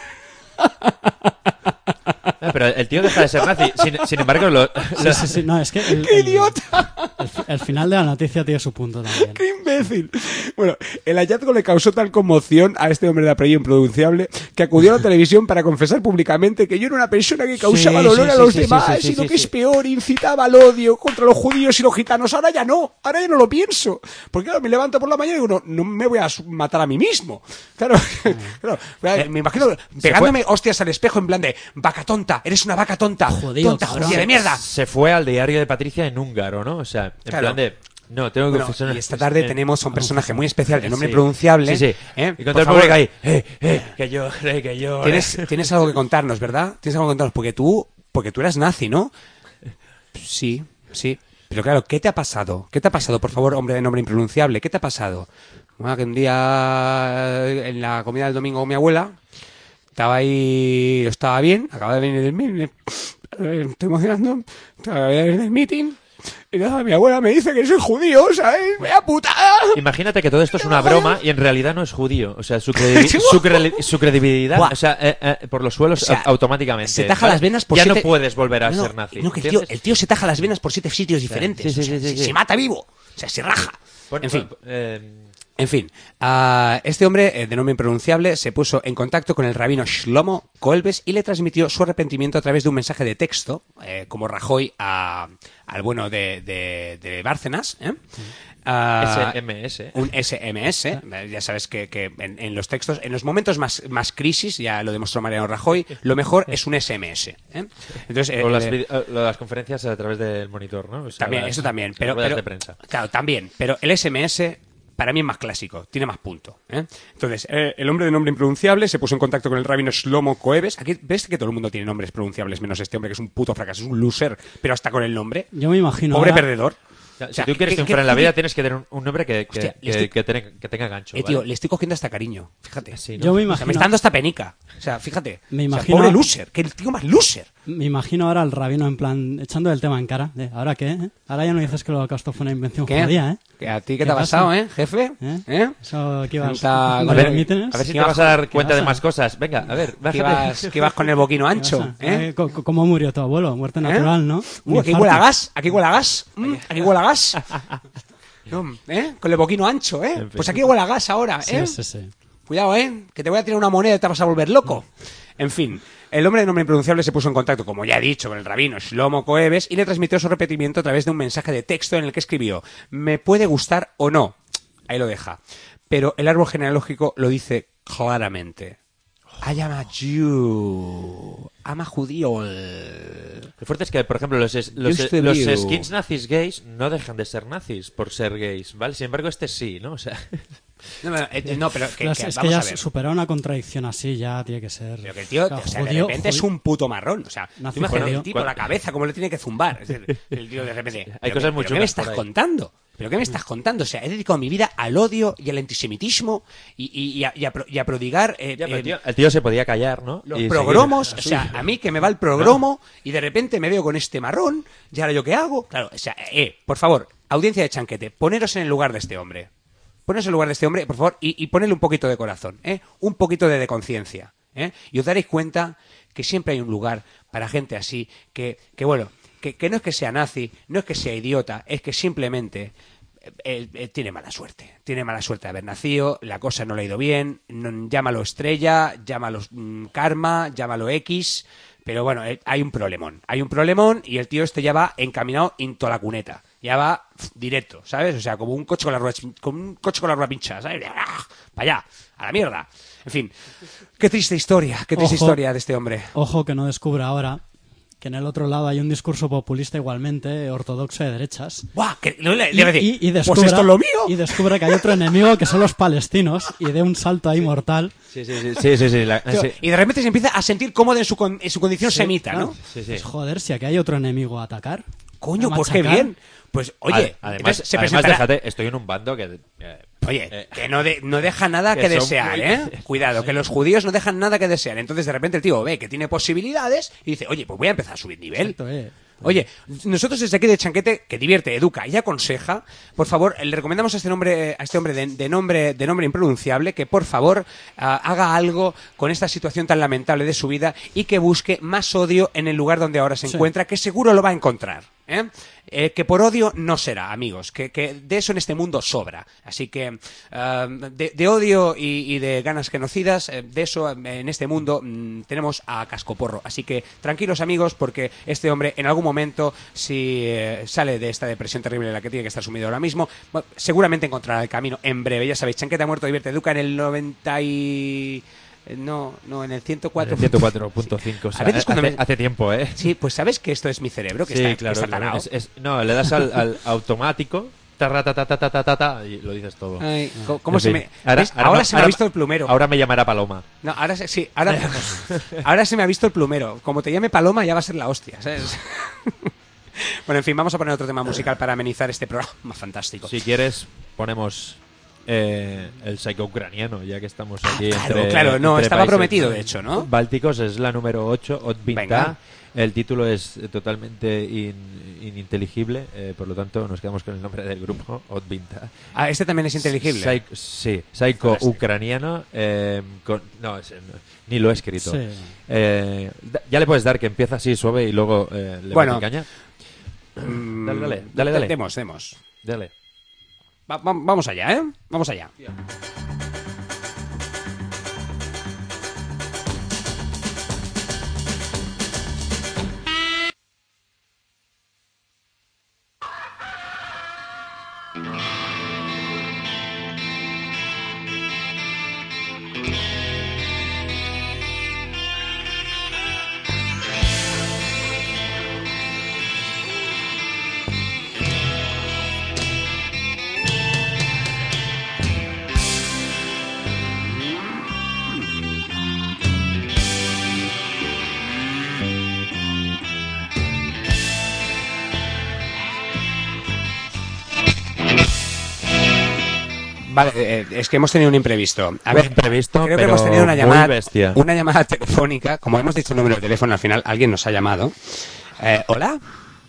Speaker 6: Eh, pero el tío deja de ser nazi. Sin, sin embargo, lo,
Speaker 7: Sí,
Speaker 6: lo-
Speaker 7: sí, sí, no, es que el,
Speaker 5: ¡Qué
Speaker 7: el-
Speaker 5: idiota!
Speaker 7: el fi- el final de la noticia tiene su punto también.
Speaker 5: ¡Qué imbécil! Bueno, el hallazgo le causó tal conmoción a este hombre de apellido impronunciable que acudió a la televisión para confesar públicamente que yo era una persona que causaba
Speaker 6: Sí,
Speaker 5: dolor
Speaker 6: sí,
Speaker 5: a
Speaker 6: sí,
Speaker 5: los
Speaker 6: sí,
Speaker 5: demás,
Speaker 6: sí, sí,
Speaker 5: sino
Speaker 6: sí,
Speaker 5: que
Speaker 6: sí.
Speaker 5: es peor, incitaba al odio contra los judíos y los gitanos. Ahora ya no, ahora ya no lo pienso. Porque claro, me levanto por la mañana y digo, no, no me voy a su- matar a mí mismo. Claro, claro, me imagino pegándome hostias al espejo en plan de vaca tonta, eres una vaca tonta,
Speaker 7: Judío,
Speaker 5: tonta,
Speaker 7: cabrón.
Speaker 5: judía de mierda.
Speaker 6: se fue al diario de Patricia en húngaro, ¿no? O sea, en
Speaker 5: Claro.
Speaker 6: plan de... No, tengo que
Speaker 5: Bueno,
Speaker 6: confesar...
Speaker 5: y esta tarde
Speaker 6: eh,
Speaker 5: tenemos a un personaje muy especial de nombre
Speaker 6: sí.
Speaker 5: impronunciable.
Speaker 6: Sí, sí.
Speaker 5: ¿eh?
Speaker 6: Y con
Speaker 5: Por
Speaker 6: todo el
Speaker 5: favor,
Speaker 6: público ahí... Eh, eh, que yo, eh, que yo...
Speaker 5: ¿Tienes, tienes algo que contarnos, ¿verdad? Tienes algo que contarnos, porque tú, porque tú eras nazi, ¿no? Sí, sí. Pero claro, ¿qué te ha pasado? ¿Qué te ha pasado, por favor, hombre de nombre impronunciable? ¿Qué te ha pasado? Bueno, que un día en la comida del domingo con mi abuela, estaba ahí, yo estaba bien, acababa de venir del meeting, me estoy emocionando, acababa de venir del meeting, y nada, mi abuela me dice que soy judío, ¿sabes? ¡Vaya putada!
Speaker 6: Imagínate que todo esto es una broma y en realidad no es judío. O sea, su, credi- su, cre- su credibilidad,
Speaker 5: Buah.
Speaker 6: o sea, eh, eh, por los suelos
Speaker 5: O sea,
Speaker 6: au- automáticamente.
Speaker 5: Se taja
Speaker 6: ¿vale?
Speaker 5: las venas por
Speaker 6: Ya
Speaker 5: siete...
Speaker 6: no puedes volver a
Speaker 5: No, no,
Speaker 6: ser nazi.
Speaker 5: No, que el tío,
Speaker 6: ¿entiendes?
Speaker 5: el tío se taja las venas por siete sitios diferentes.
Speaker 6: sí, sí,
Speaker 5: O sea,
Speaker 6: sí, sí,
Speaker 5: se,
Speaker 6: sí.
Speaker 5: se mata vivo. O sea, se raja.
Speaker 6: Bueno,
Speaker 5: en fin.
Speaker 6: eh,
Speaker 5: En fin, ah, este hombre eh, de nombre impronunciable se puso en contacto con el rabino Shlomo Kolbes y le transmitió su arrepentimiento a través de un mensaje de texto, eh, como Rajoy a, al bueno de, de, de Bárcenas. ¿eh? Ah,
Speaker 6: S M S.
Speaker 5: un S M S, eh, ya sabes que, que en, en los textos, en los momentos más, más crisis, ya lo demostró Mariano Rajoy, lo mejor es un S M S. ¿eh? Entonces, eh,
Speaker 6: O las,
Speaker 5: eh,
Speaker 6: vid- eh, lo de las conferencias a través del monitor, ¿no? O sea,
Speaker 5: también,
Speaker 6: las-
Speaker 5: eso también.
Speaker 6: las
Speaker 5: Pero,
Speaker 6: ruedas
Speaker 5: pero-
Speaker 6: de prensa.
Speaker 5: Claro, también. Pero el S M S para mí es más clásico, tiene más punto. ¿eh? Entonces, eh, el hombre de nombre impronunciable se puso en contacto con el rabino Shlomo Koebes. Aquí ves que todo el mundo tiene nombres pronunciables, menos este hombre que es un puto fracaso, es un loser, pero hasta con el nombre.
Speaker 7: Yo me imagino.
Speaker 5: Pobre
Speaker 7: ahora-
Speaker 5: perdedor.
Speaker 6: O sea,
Speaker 5: O sea,
Speaker 6: si tú quieres
Speaker 5: ¿qué-
Speaker 6: triunfar
Speaker 5: qué-
Speaker 6: en la
Speaker 5: qué-
Speaker 6: vida, tienes que tener un, un nombre que, que,
Speaker 5: Hostia, le
Speaker 6: que,
Speaker 5: estoy-
Speaker 6: que tenga, que tenga gancho.
Speaker 5: Eh, tío,
Speaker 6: ¿vale?
Speaker 5: le estoy cogiendo hasta cariño, fíjate.
Speaker 6: Sí, ¿no?
Speaker 7: Yo me
Speaker 5: O sea,
Speaker 7: imagino.
Speaker 5: me está dando hasta penica. O sea, fíjate.
Speaker 7: Me
Speaker 5: O sea,
Speaker 7: imagino-
Speaker 5: pobre loser, que el tío más loser.
Speaker 7: Me imagino ahora al rabino en plan echando el tema en cara. De, ¿ahora qué? eh? Ahora ya no dices que el holocausto fue una invención
Speaker 5: ¿Qué?
Speaker 7: judía, ¿eh?
Speaker 5: ¿Que ¿A ti qué,
Speaker 7: ¿Qué
Speaker 5: te ha
Speaker 7: pasa?
Speaker 5: pasado, eh, jefe?
Speaker 7: ¿Eh?
Speaker 5: ¿Eh?
Speaker 7: Eso que ibas
Speaker 5: Está-
Speaker 7: ¿no
Speaker 5: a ver,
Speaker 7: permiten?
Speaker 6: A ver si
Speaker 5: ¿Qué
Speaker 6: te
Speaker 5: vas-
Speaker 6: vas a dar
Speaker 7: qué
Speaker 6: cuenta de
Speaker 7: pasa?
Speaker 6: más cosas. Venga, a ver,
Speaker 5: ¿Qué
Speaker 6: bájate.
Speaker 5: vas, qué vas con el boquino
Speaker 7: ¿Qué
Speaker 5: ancho?
Speaker 7: pasa?
Speaker 5: ¿Eh?
Speaker 7: Eh, co- co- ¿Cómo murió tu abuelo? Muerte natural, ¿no? Un
Speaker 5: Uh, aquí
Speaker 7: infarto.
Speaker 5: huele a gas, aquí huele a gas, mm, aquí huele a gas. No, ¿eh? Con el boquino ancho, ¿eh?
Speaker 6: En fin.
Speaker 5: Pues aquí huele a gas ahora,
Speaker 7: Sí,
Speaker 5: ¿eh?
Speaker 7: sí, sí.
Speaker 5: Cuidado, ¿eh? Que te voy a tirar una moneda y te vas a volver loco. En fin, el hombre de nombre impronunciable se puso en contacto, como ya he dicho, con el rabino Shlomo Koebes y le transmitió su arrepentimiento a través de un mensaje de texto en el que escribió: me puede gustar o no. Ahí lo deja. Pero el árbol genealógico lo dice claramente. I am a Jew. I'm a judío.
Speaker 6: Lo fuerte es que, por ejemplo, los, es- los,
Speaker 5: Used to
Speaker 6: los
Speaker 5: be.
Speaker 6: skins nazis gays no dejan de ser nazis por ser gays, ¿vale? Sin embargo, este sí, ¿no? O sea,
Speaker 5: No, no, eh, no, pero que,
Speaker 7: Pero
Speaker 5: que
Speaker 7: es que
Speaker 5: vamos
Speaker 7: ya
Speaker 5: a ver.
Speaker 7: superar una contradicción así ya tiene que ser.
Speaker 5: Pero que el tío,
Speaker 7: sea,
Speaker 5: o sea, de
Speaker 7: judío-
Speaker 5: repente es
Speaker 7: judío-
Speaker 5: un puto marrón. O sea,
Speaker 7: Nazi
Speaker 5: tú imagínate
Speaker 7: judío.
Speaker 5: el tipo, la cabeza, cómo le tiene que zumbar. Es decir, el tío de repente.
Speaker 6: hay
Speaker 5: ¿pero
Speaker 6: cosas
Speaker 5: qué-
Speaker 6: muy
Speaker 5: ¿pero qué me
Speaker 6: chungas
Speaker 5: estás
Speaker 6: por ahí.
Speaker 5: contando? ¿Pero qué me estás contando? O sea, he dedicado mi vida al odio y al antisemitismo y, y- y a, y a pro- y a prodigar eh,
Speaker 6: ya, pero
Speaker 5: eh,
Speaker 6: el, tío, el tío se podía callar, ¿no?
Speaker 5: los
Speaker 6: Y
Speaker 5: progromos.
Speaker 6: seguir-
Speaker 5: O sea, a mí que me va el progromo y de repente me veo con este marrón y ahora yo qué hago. Claro, o sea, eh, por favor, audiencia de Chanquete, poneros en el lugar de este hombre. Poneros en el lugar de este hombre, por favor, y, y ponedle un poquito de corazón, ¿eh? Un poquito de, de conciencia, ¿eh? Y os daréis cuenta que siempre hay un lugar para gente así, que, que bueno, que, que no es que sea nazi, no es que sea idiota, es que simplemente eh, eh, tiene mala suerte. Tiene mala suerte de haber nacido, la cosa no le ha ido bien, no- llámalo estrella, llámalo mm, karma, llámalo X, pero bueno, eh, hay un problemón. Hay un problemón y el tío este ya va encaminado into la cuneta. ya va pf, directo, ¿sabes? O sea, como un coche con la rueda, como un coche con la rueda pinchada, ¿sabes? ¡Ah! Para allá, a la mierda. En fin, qué triste historia, qué triste
Speaker 7: Ojo.
Speaker 5: historia de este hombre.
Speaker 7: Ojo que no descubra ahora que en el otro lado hay un discurso populista igualmente ortodoxo de derechas.
Speaker 5: ¡Buah! Que, le, le,
Speaker 7: Y,
Speaker 5: le voy a decir,
Speaker 7: y- y descubra,
Speaker 5: pues esto es lo mío.
Speaker 7: y descubra que hay otro enemigo que son los palestinos y de un salto ahí mortal.
Speaker 6: Sí, sí, sí, sí, sí, sí, la-
Speaker 5: Tío,
Speaker 6: sí.
Speaker 5: Y de repente se empieza a sentir cómodo en su, con- en su condición semita, ¿no?
Speaker 6: Sí, sí.
Speaker 7: Pues joder, si aquí hay otro enemigo a atacar.
Speaker 5: Coño,
Speaker 7: a
Speaker 5: pues qué
Speaker 7: machacar.
Speaker 5: bien. Pues, oye,
Speaker 6: Ad- además,
Speaker 5: entonces se
Speaker 6: además
Speaker 5: presentará...
Speaker 6: déjate, estoy en un bando que... eh,
Speaker 5: Oye,
Speaker 6: eh,
Speaker 5: que no, de- no deja nada que,
Speaker 6: que son
Speaker 5: desear,
Speaker 6: muy-
Speaker 5: ¿eh? Cuidado, que los judíos no dejan nada que desear. Entonces, de repente, el tío ve que tiene posibilidades y dice, oye, pues voy a empezar a subir nivel.
Speaker 7: Exacto, eh.
Speaker 5: Oye, nosotros desde aquí de Chanquete, que divierte, educa y aconseja, por favor, le recomendamos a este nombre, a este hombre de, de nombre, de nombre impronunciable, que por favor ah, haga algo con esta situación tan lamentable de su vida y que busque más odio en el lugar donde ahora se
Speaker 7: Sí.
Speaker 5: encuentra, que seguro lo va a encontrar. ¿eh? Eh, que por odio no será, amigos, que, que de eso en este mundo sobra. Así que ah, de, de odio y, y de ganas genocidas, eh, de eso eh, en este mundo mm, tenemos a cascoporro. Así que tranquilos, amigos, porque este hombre en algún momento, si eh, sale de esta depresión terrible en la que tiene que estar sumido ahora mismo, bueno, seguramente encontrará el camino en breve. Ya sabéis, Chanquete ha muerto, divierte, educa en el noventa y... No, no, en el ciento cuatro.
Speaker 6: ciento cuatro punto cinco. O sea,
Speaker 5: A veces cuando
Speaker 6: hace,
Speaker 5: me-
Speaker 6: hace tiempo, ¿eh?
Speaker 5: Sí, pues sabes que esto es mi cerebro, que
Speaker 6: Sí,
Speaker 5: está,
Speaker 6: claro.
Speaker 5: que está tarao.
Speaker 6: es- es- no, le das al, al automático, tarra, ta, ta, ta, ta, ta, ta, ta, y lo dices todo.
Speaker 5: Ay, co- ¿cómo
Speaker 6: En
Speaker 5: se
Speaker 6: fin.
Speaker 5: me... ¿ves? Ahora,
Speaker 6: me-
Speaker 5: se me ha visto el plumero.
Speaker 6: Ahora me llamará Paloma.
Speaker 5: No, ahora se- sí, ahora, ahora se me ha visto el plumero. Como te llame Paloma, ya va a ser la hostia, ¿sabes? Bueno, en fin, vamos a poner otro tema musical para amenizar este programa fantástico.
Speaker 6: Si quieres, ponemos eh, el psycho ucraniano, ya que estamos aquí.
Speaker 5: claro,
Speaker 6: entre,
Speaker 5: claro, no,
Speaker 6: entre
Speaker 5: estaba
Speaker 6: países.
Speaker 5: prometido, de hecho, ¿no?
Speaker 6: Bálticos es la número ocho, Otvinta.
Speaker 5: Venga.
Speaker 6: El título es eh, totalmente in- ininteligible, eh, por lo tanto nos quedamos con el nombre del grupo, Otvinta.
Speaker 5: Ah, este también es inteligible.
Speaker 6: Psy- sí, psycho ucraniano. eh, con- no, ese no, ni lo he escrito.
Speaker 7: Sí.
Speaker 6: Eh, da- ya le puedes dar que empieza así suave y luego eh, le
Speaker 5: Bueno.
Speaker 6: metes caña.
Speaker 5: Mm,
Speaker 6: Dale, dale, dale, dale.
Speaker 5: Demos, demos.
Speaker 6: Dale.
Speaker 5: Va- va- vamos allá, ¿eh? Vamos allá. Vale, eh, es que hemos tenido un imprevisto. A
Speaker 6: Un
Speaker 5: ver,
Speaker 6: imprevisto,
Speaker 5: creo que
Speaker 6: pero
Speaker 5: hemos tenido una
Speaker 6: muy
Speaker 5: llamada,
Speaker 6: bestia.
Speaker 5: una llamada telefónica. Como hemos dicho el número de teléfono, al final alguien nos ha llamado. Eh, ¿Hola?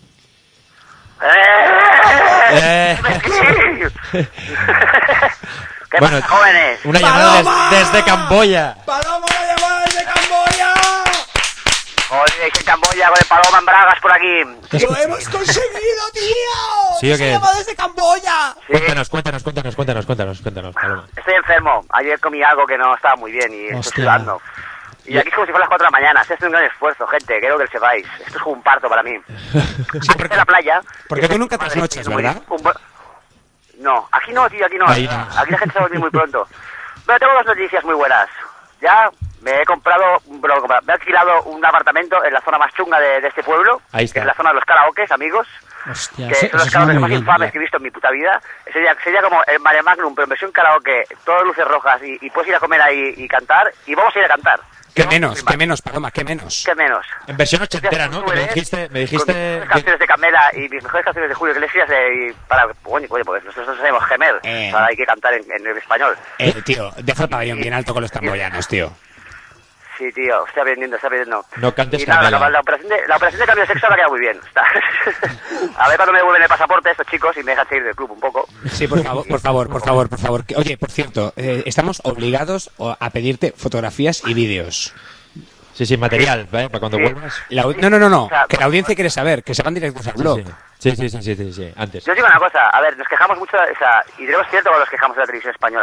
Speaker 6: Eh,
Speaker 9: ¿Qué
Speaker 6: bueno,
Speaker 9: pasa, jóvenes?
Speaker 6: una llamada des- desde Camboya.
Speaker 5: ¡Paloma, la llamada desde Camboya!
Speaker 9: Joder, que Camboya con el Paloma en Bragas por aquí.
Speaker 5: ¡Lo hemos conseguido, tío!
Speaker 6: ¿Sí o
Speaker 5: ¡Se
Speaker 6: qué?
Speaker 5: llama desde Camboya!
Speaker 9: Sí,
Speaker 6: Cuéntanos, cuéntanos, cuéntanos, cuéntanos, cuéntanos, cuéntanos, Paloma.
Speaker 9: estoy enfermo. Ayer comí algo que no estaba muy bien y estoy
Speaker 7: Hostia.
Speaker 9: sudando. Y aquí es como si fuera las cuatro de la mañana. Se hace un gran esfuerzo, gente. Quiero que lo sepáis. Esto es como un parto para mí.
Speaker 5: Sí,
Speaker 9: Aquí en la playa.
Speaker 5: porque tú nunca
Speaker 9: Madre,
Speaker 5: trasnochas,
Speaker 9: un buen-
Speaker 5: ¿verdad?
Speaker 9: un buen- No, aquí no, tío, aquí no.
Speaker 6: Ahí no.
Speaker 9: Aquí la gente se va a dormir muy pronto. Pero tengo dos noticias muy buenas. Ya me he comprado, bueno, he comprado- me he alquilado un apartamento en la zona más chunga de, de este pueblo.
Speaker 6: Ahí está.
Speaker 9: Que es la zona de los karaokes, amigos.
Speaker 7: Hostia,
Speaker 9: Que
Speaker 7: eso,
Speaker 9: son los
Speaker 7: eso suena
Speaker 9: karaokes
Speaker 7: muy
Speaker 9: más
Speaker 7: bien.
Speaker 9: infames que he visto en mi puta vida. Sería, sería como el Mare Magnum, pero en versión karaoke, todas luces rojas y, y puedes ir a comer ahí y cantar. Y vamos a ir a cantar.
Speaker 5: ¿Qué
Speaker 9: Vamos
Speaker 5: menos?
Speaker 9: muy
Speaker 5: ¿Qué
Speaker 9: mal.
Speaker 5: menos, Paloma? ¿Qué menos?
Speaker 9: ¿Qué menos?
Speaker 6: En versión ochentera, ¿no? Que me
Speaker 9: Tú eres,
Speaker 6: dijiste, me
Speaker 9: con mis
Speaker 6: dijiste
Speaker 9: mejores
Speaker 6: que-
Speaker 9: canciones de Camela y mis mejores canciones de Julio Iglesias eh, y para... Oye, oye, pues nosotros no sabemos gemer.
Speaker 5: Eh.
Speaker 9: Ahora hay que cantar en, en el español.
Speaker 5: Eh, tío, deja el pabellón bien alto con los camboyanos, tío.
Speaker 9: Sí, tío, estoy aprendiendo, estoy aprendiendo.
Speaker 6: No cantes
Speaker 9: y nada,
Speaker 6: Camela.
Speaker 9: la, la operación de, la operación de cambio de sexo me ha quedado muy bien. Está. A ver cuando me devuelven el pasaporte estos chicos y me dejan salir del club un poco.
Speaker 5: Sí, por favor, por favor, por favor, por favor. Que- Oye, por cierto, eh, estamos obligados o- a pedirte fotografías y vídeos.
Speaker 6: Sí, sí, material, ¿vale? Para cuando
Speaker 9: Sí.
Speaker 6: vuelvas.
Speaker 5: La au- no, no, no, no.
Speaker 9: O sea,
Speaker 5: Que la audiencia quiere saber, que se van directos al blog.
Speaker 6: Sí, sí, sí, sí, sí, sí, sí, antes.
Speaker 9: Yo os digo una cosa, a ver, nos quejamos mucho, o sea, y tenemos cierto cuando nos quejamos de la televisión española,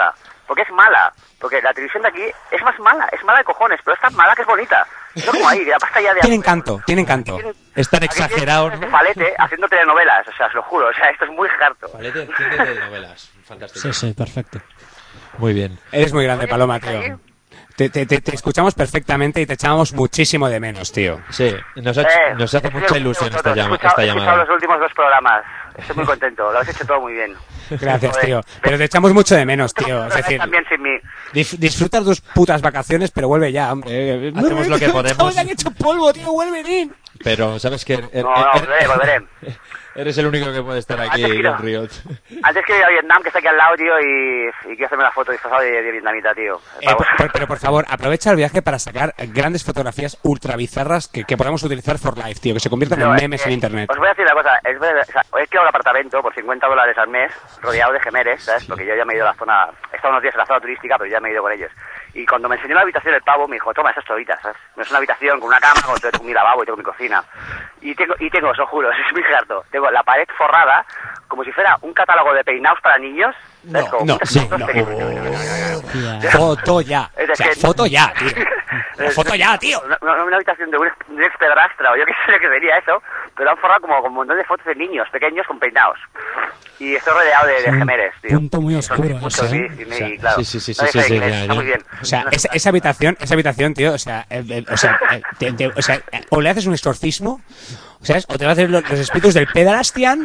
Speaker 9: porque es mala. Porque la televisión de aquí es más mala, es mala de cojones, pero es tan mala que es bonita. No como ahí, que la pasta ya de...
Speaker 5: Tiene encanto, tiene encanto.
Speaker 6: Están exagerados,
Speaker 9: ¿no? Falete haciendo telenovelas, o sea, os lo juro, o sea, esto es muy harto.
Speaker 6: Falete haciendo telenovelas, fantástico.
Speaker 7: Sí, sí, perfecto.
Speaker 6: Muy bien.
Speaker 5: Eres muy grande, Paloma, tío. Te, te, te, te escuchamos perfectamente y te echábamos muchísimo de menos, tío.
Speaker 6: Sí, nos, ha,
Speaker 9: Eh,
Speaker 6: nos hace
Speaker 9: estoy
Speaker 6: mucha
Speaker 9: muy
Speaker 6: ilusión esta,
Speaker 9: vosotros.
Speaker 6: llama,
Speaker 9: He escuchado-
Speaker 6: esta
Speaker 9: he escuchado
Speaker 6: llamada.
Speaker 9: los últimos dos programas, estoy muy contento, lo habéis hecho todo muy bien.
Speaker 5: Gracias,
Speaker 9: Joder.
Speaker 5: tío. Pero te echamos mucho de menos, tío. Es decir,
Speaker 9: También sin mí.
Speaker 5: dif- disfruta tus putas vacaciones, pero vuelve ya, hombre.
Speaker 6: Hacemos lo que podemos.
Speaker 5: Estamos aquí hecho polvo, tío, vuelve bien.
Speaker 6: Pero, ¿sabes qué? Er-
Speaker 9: No, no,
Speaker 6: er-
Speaker 9: volveré, volveré.
Speaker 6: Eres el único que puede estar aquí,
Speaker 9: Antes que ir a-
Speaker 6: Don Riot.
Speaker 9: Antes quiero ir a Vietnam, que está aquí al lado, tío, y, y quiero hacerme la foto disfrazado de, de vietnamita, tío.
Speaker 5: Eh, por- por- pero por favor, aprovecha el viaje para sacar grandes fotografías ultra bizarras que, que podamos utilizar for life, tío, que se conviertan
Speaker 9: Pero
Speaker 5: en
Speaker 9: es
Speaker 5: memes
Speaker 9: que-
Speaker 5: en internet.
Speaker 9: Os voy a decir una cosa, es verdad, o sea, he alquilado un apartamento por cincuenta dólares al mes, rodeado de gemeres, ¿sabes? Porque yo ya me he ido a la zona, he estado unos días en la zona turística, pero ya me he ido con ellos. Y cuando me enseñó la habitación el pavo, me dijo, toma, esas solitas, ¿sabes? No es una habitación con una cama, con, con mi lavabo y tengo mi cocina. Y tengo, y tengo, os lo juro, es muy harto, tengo la pared forrada como si fuera un catálogo de peinados para niños. ¿sabes?
Speaker 5: No,
Speaker 9: Como
Speaker 5: no,
Speaker 9: muchas
Speaker 5: sí,
Speaker 9: fotos
Speaker 5: no.
Speaker 7: Hostia.
Speaker 5: Foto ya.
Speaker 9: Es
Speaker 5: O sea,
Speaker 9: decir,
Speaker 5: foto ya, tío. La foto ya, tío.
Speaker 9: Una, una- una habitación de un, ex- de un expedrastra, o yo qué sé lo que sería eso, pero han forrado como con un montón de fotos de niños pequeños con peinados. Y estoy rodeado de, de gemeres, tío.
Speaker 7: Punto muy
Speaker 9: Son
Speaker 7: oscuro
Speaker 9: muchos,
Speaker 7: eso,
Speaker 9: sí,
Speaker 7: ¿eh?
Speaker 9: y me-
Speaker 6: O sea,
Speaker 9: y claro,
Speaker 6: sí, sí, sí, sí,
Speaker 9: no
Speaker 6: sí,
Speaker 9: deja
Speaker 6: sí,
Speaker 9: inglés,
Speaker 6: ya,
Speaker 9: está
Speaker 6: ya.
Speaker 9: muy bien.
Speaker 5: O sea, esa, esa habitación, esa habitación, tío, o sea, eh, eh, o sea, eh, te- te- o sea, eh, o le haces un exorcismo, ¿sabes? O te va a hacer los, los espíritus del pedrastian.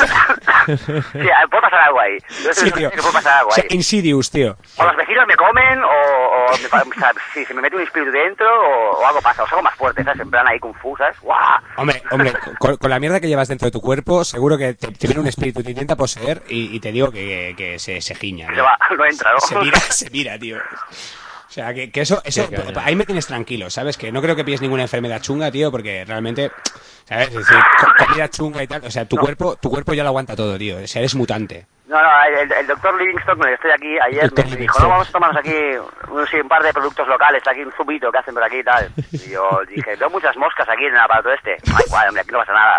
Speaker 9: Sí, puede pasar algo ahí. Yo
Speaker 5: Sí,
Speaker 9: sé
Speaker 5: tío.
Speaker 9: que puede pasar algo
Speaker 5: O sea,
Speaker 9: ahí.
Speaker 5: Insidious, tío.
Speaker 9: O los vecinos me comen, o, o, me, pa- o sea, si se me mete un espíritu dentro, o, o algo pasa, o algo más fuerte, ¿sabes? En plan ahí Kung Fu, ¿sabes? ¡Guau!
Speaker 5: Hombre, hombre, con, con la mierda que llevas dentro de tu cuerpo, seguro que te, te viene un espíritu, te intenta poseer y, y te digo que, que se, se giña.
Speaker 9: Se
Speaker 5: tío.
Speaker 9: va, no entra, ¿no?
Speaker 5: Se mira, se mira, tío. O sea, que, que eso, eso
Speaker 6: Qué caña.
Speaker 5: ahí me tienes tranquilo, ¿sabes? Que no creo que pilles ninguna enfermedad chunga, tío, porque realmente, ¿sabes? Es decir, co- comida chunga y tal, o sea, tu cuerpo, tu cuerpo ya lo aguanta todo, tío. O sea, eres mutante.
Speaker 9: No, no, el, el doctor Livingstone, con el que estoy aquí, ayer
Speaker 6: Doctor
Speaker 9: me dijo,
Speaker 6: Livingstone.
Speaker 9: no, vamos a tomarnos aquí un, sí, un par de productos locales, aquí un zumito que hacen por aquí y tal. Y yo dije, veo muchas moscas aquí en el aparato este. Ay, guay, hombre, aquí no pasa nada.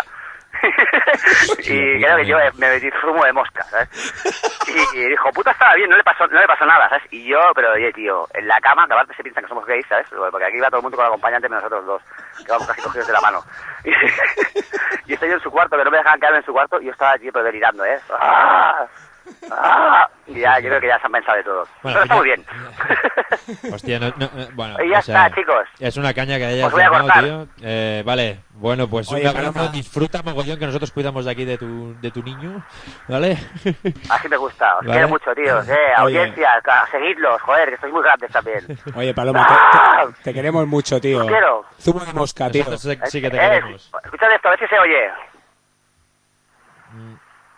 Speaker 9: Y creo que yo eh, me metí zumo de mosca, ¿sabes? Y, y dijo, puta, estaba bien, no le pasó no le pasó nada, ¿sabes? Y yo, pero oye, tío, en la cama, que aparte se piensan que somos gays, ¿sabes? Porque aquí va todo el mundo con el acompañante menos nosotros dos, que vamos casi cogidos de la mano. Y, y estoy yo en su cuarto, que no me dejaban quedarme en su cuarto, y yo estaba allí pero delirando, ¿eh? ¡Ah! ¡Ah! Y ya, yo creo que ya se han pensado de todo.
Speaker 6: Bueno,
Speaker 9: Pero está
Speaker 6: ya-
Speaker 9: muy bien.
Speaker 6: Hostia, no, no, no, bueno,
Speaker 9: Y ya
Speaker 6: o sea,
Speaker 9: está, chicos.
Speaker 6: Es una caña que hayas
Speaker 9: Os voy a
Speaker 6: llamado,
Speaker 9: cortar.
Speaker 6: tío. Eh, vale, bueno, pues
Speaker 5: Oye,
Speaker 6: un abrazo,
Speaker 5: Paloma.
Speaker 6: disfruta mogollón que nosotros cuidamos de aquí de tu, de tu niño, ¿vale?
Speaker 9: Así me gusta, os
Speaker 6: Vale.
Speaker 9: quiero mucho, tíos, eh,
Speaker 5: Oye.
Speaker 9: audiencia, a seguidlos, joder, que sois muy grandes también.
Speaker 5: Oye, Paloma, te, te- te queremos mucho, tío.
Speaker 9: Os quiero.
Speaker 5: Zumo de mosca, tío.
Speaker 6: Nosotros sí- sí que te
Speaker 9: Eh,
Speaker 6: queremos.
Speaker 9: escuchad esto, a ver si se oye.
Speaker 6: Mm.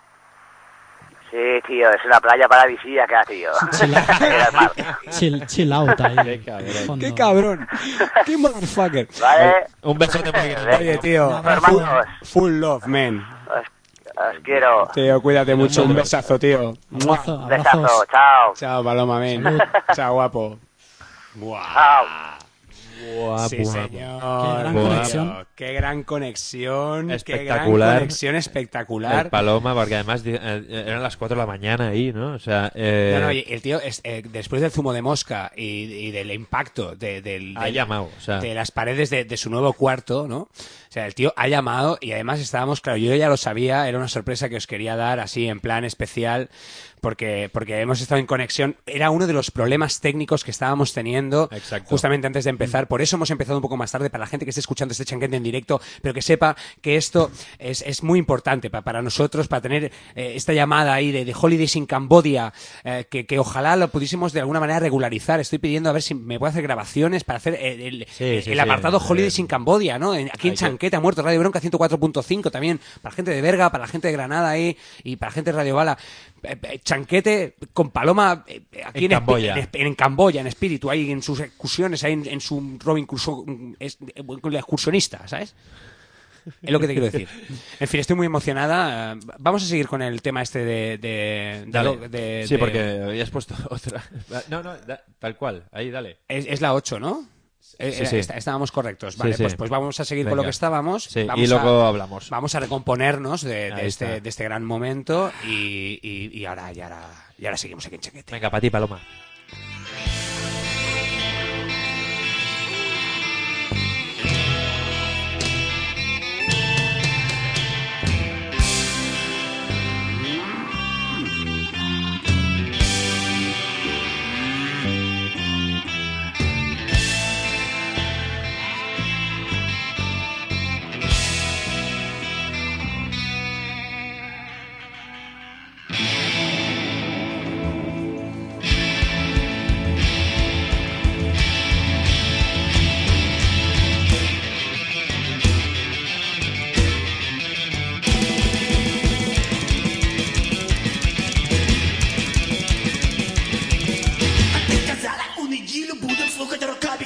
Speaker 9: Sí, tío, es una playa paradisíaca, tío. Era el mar.
Speaker 7: Chill, chill out ahí.
Speaker 6: Qué cabrón.
Speaker 7: Fondo.
Speaker 5: ¡Qué cabrón! ¡Qué motherfucker!
Speaker 9: ¿Vale?
Speaker 6: Un besote muy grande.
Speaker 5: Oye, tío,
Speaker 9: Hermanos.
Speaker 5: full, full love, man.
Speaker 9: Os, os quiero.
Speaker 5: Tío, cuídate mucho. Un besazo, tío.
Speaker 7: Abrazo,
Speaker 9: Un besazo,
Speaker 7: abrazos.
Speaker 9: chao.
Speaker 5: Chao, Paloma, men.
Speaker 7: Salud.
Speaker 5: Chao, guapo. Buah.
Speaker 9: Chao.
Speaker 6: Guapo,
Speaker 5: Sí,
Speaker 6: guapo.
Speaker 5: señor.
Speaker 7: Qué gran
Speaker 5: Tío,
Speaker 7: conexión.
Speaker 5: Qué gran conexión. Qué
Speaker 6: Espectacular.
Speaker 5: gran conexión espectacular.
Speaker 6: El Paloma, porque además di- eh, eran las cuatro de la mañana ahí, ¿no? O sea, eh,
Speaker 5: No, no, y el tío, es, eh, después del zumo de mosca y, y del impacto de, del,
Speaker 6: ha
Speaker 5: del-
Speaker 6: llamado, o sea,
Speaker 5: de las paredes de, de su nuevo cuarto, ¿no? O sea, el tío ha llamado y además estábamos, claro, yo ya lo sabía, era una sorpresa que os quería dar así en plan especial, porque, porque hemos estado en conexión. Era uno de los problemas técnicos que estábamos teniendo
Speaker 6: Exacto.
Speaker 5: justamente antes de empezar. Por eso hemos empezado un poco más tarde, para la gente que esté escuchando este chanquete en directo, pero que sepa que esto es, es muy importante pa- para nosotros, para tener eh, esta llamada ahí de, de Holidays in Cambodia, eh, que, que ojalá lo pudiésemos de alguna manera regularizar. Estoy pidiendo a ver si me puedo hacer grabaciones para hacer el, el-
Speaker 6: Sí,
Speaker 5: el-
Speaker 6: sí,
Speaker 5: el
Speaker 6: sí.
Speaker 5: apartado Holidays
Speaker 6: Eh,
Speaker 5: in Cambodia, ¿no? En- aquí en
Speaker 6: hay que-
Speaker 5: Chanquete ha muerto Radio Bronca ciento cuatro punto cinco también, para la gente de Berga, para la gente de Granada ahí y para la gente de Radio Bala. Eh, eh, Chanquete con Paloma eh, aquí
Speaker 6: En
Speaker 5: en,
Speaker 6: Camboya.
Speaker 5: en, en Camboya, en espíritu, ahí en sus excursiones, ahí en, en su Robin Crusoe, es, eh, con la excursionista, ¿sabes? Es lo que te quiero decir. En fin, estoy muy emocionada. Eh, Vamos a seguir con el tema este de... de, de-
Speaker 6: dale.
Speaker 5: de-
Speaker 6: sí,
Speaker 5: de-
Speaker 6: porque habías puesto otra. No, no, da- tal cual, ahí, dale.
Speaker 5: Es, es la ocho, ¿no? Eh,
Speaker 6: Sí,
Speaker 5: era-
Speaker 6: sí.
Speaker 5: está- estábamos correctos. Vale,
Speaker 6: Sí,
Speaker 5: pues,
Speaker 6: sí.
Speaker 5: pues vamos a seguir con lo
Speaker 6: Venga.
Speaker 5: que estábamos.
Speaker 6: Sí,
Speaker 5: Vamos
Speaker 6: y luego
Speaker 5: a-
Speaker 6: hablamos.
Speaker 5: Vamos a recomponernos de, de
Speaker 6: Ahí
Speaker 5: este,
Speaker 6: está.
Speaker 5: de este gran momento y, y, y ahora, y, ahora, y ahora seguimos aquí en Chaquete.
Speaker 6: Venga, para ti, Paloma.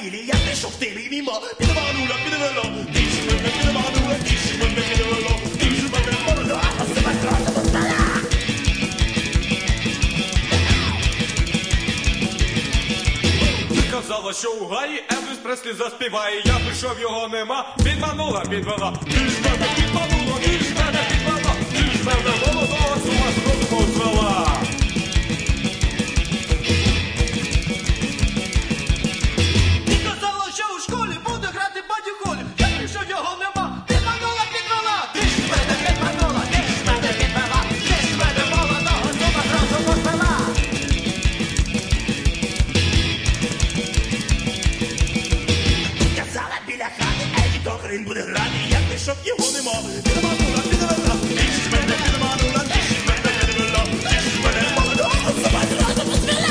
Speaker 10: Ілія прийшов ти мімо, підванула, підвело, ти ж мене підванула, ти ж мене підвело, ти ж мене підвело, а себе краса постала. Ти казала, що у Гаї Елвіс Преслі заспіває, я прийшов, його нема, підманула, підвела, ти ж мене підманула, ти ж мене підвела, ти ж мене молодого з ума з розуму звела. Він буде грати, як прийшов, його нема. Підманула, підвела, ти ж мене підманула, ти ж мене підвела, ти ж мене молодого сама зразу позвела.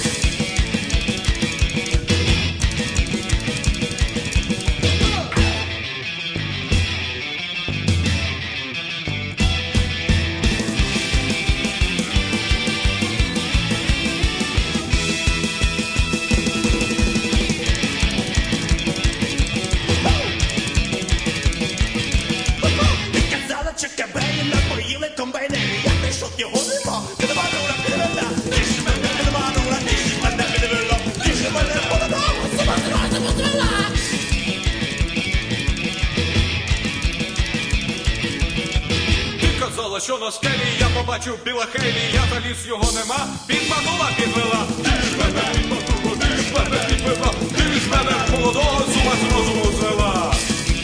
Speaker 10: Його нема, підманула, підвела, ти ж мене підманула, ти ж мене підвела, ти ж мене молодого сама зразу позвела. Ти казала, що на скелі я побачив біла Хейлі, я заліз, його нема, підманула, підвела, ти ж мене підманула, ти ж мене підвела, ти ж мене молодого сама з розуму звела.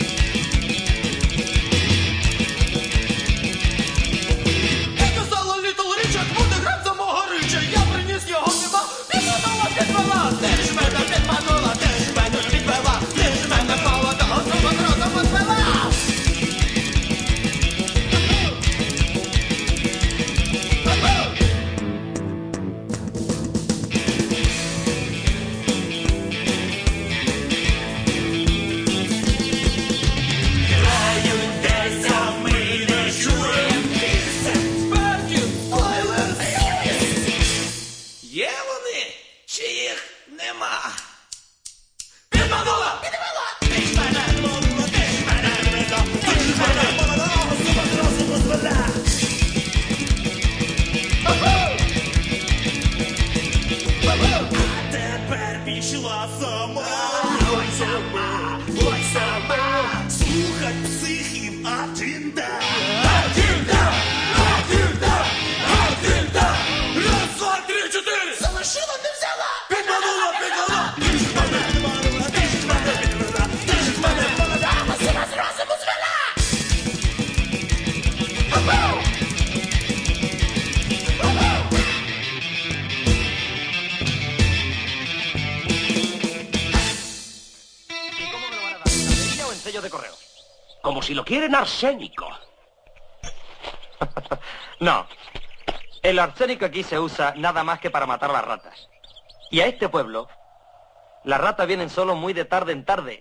Speaker 11: Como si lo quieren arsénico. No. El arsénico aquí se usa nada más que para matar las ratas. Y a este pueblo, las ratas vienen solo muy de tarde en tarde.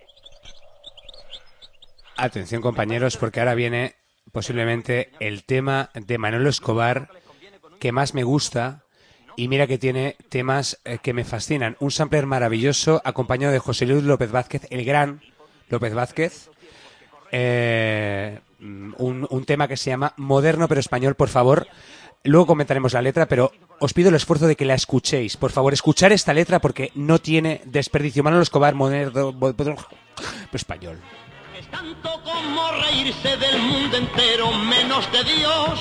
Speaker 5: Atención, compañeros, porque ahora viene posiblemente el tema de Manolo Escobar que más me gusta. Y mira que tiene temas eh, que me fascinan. Un sampler maravilloso acompañado de José Luis López Vázquez, el gran López Vázquez. Eh, un, un tema que se llama Moderno pero Español, por favor. Luego comentaremos la letra, pero os pido el esfuerzo de que la escuchéis. Por favor, escuchar esta letra porque no tiene desperdicio. Manolo Escobar, Moderno pero Español.
Speaker 8: Es tanto como reírse del mundo entero menos de Dios.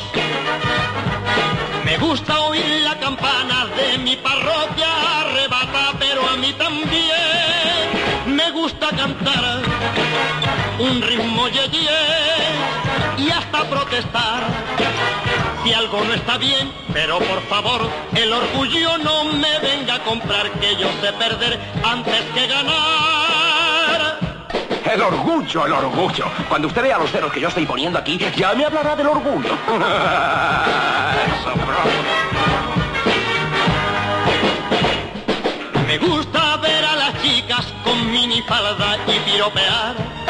Speaker 8: Me gusta oír la campana de mi parroquia arrebata, pero a mí también me gusta cantar un ritmo ye-ye y hasta protestar si algo no está bien, pero por favor el orgullo no me venga a comprar, que yo sé perder antes que ganar.
Speaker 11: El orgullo, el orgullo. Cuando usted vea los ceros que yo estoy poniendo aquí, ya me hablará del orgullo. Eso,
Speaker 8: me gusta ver a las chicas con minifalda y piropear,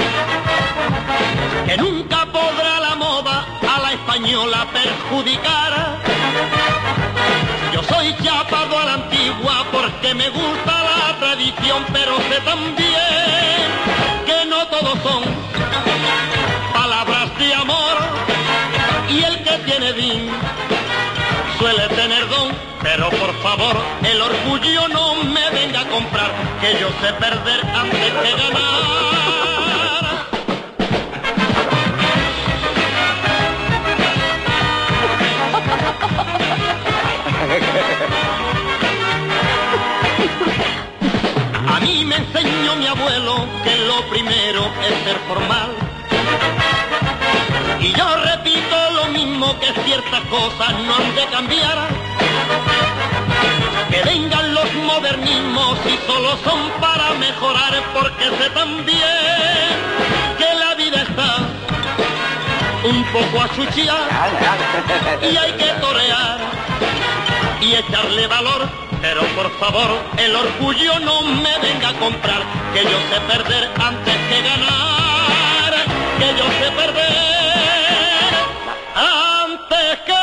Speaker 8: que nunca podrá la moda a la española perjudicar. Yo soy chapado a la antigua porque me gusta la tradición, pero sé también que no todos son palabras de amor, y el que tiene din suele tener don, pero por favor el orgullo no me venga a comprar, que yo sé perder antes que ganar. A mí me enseñó mi abuelo que lo primero es ser formal, y yo repito lo mismo, que ciertas cosas no han de cambiar. Que vengan los modernismos y solo son para mejorar, porque sé también que la vida está un poco achuchada y hay que torear y echarle valor, pero por favor el orgullo no me venga a comprar, que yo sé perder antes que ganar, que yo sé perder antes que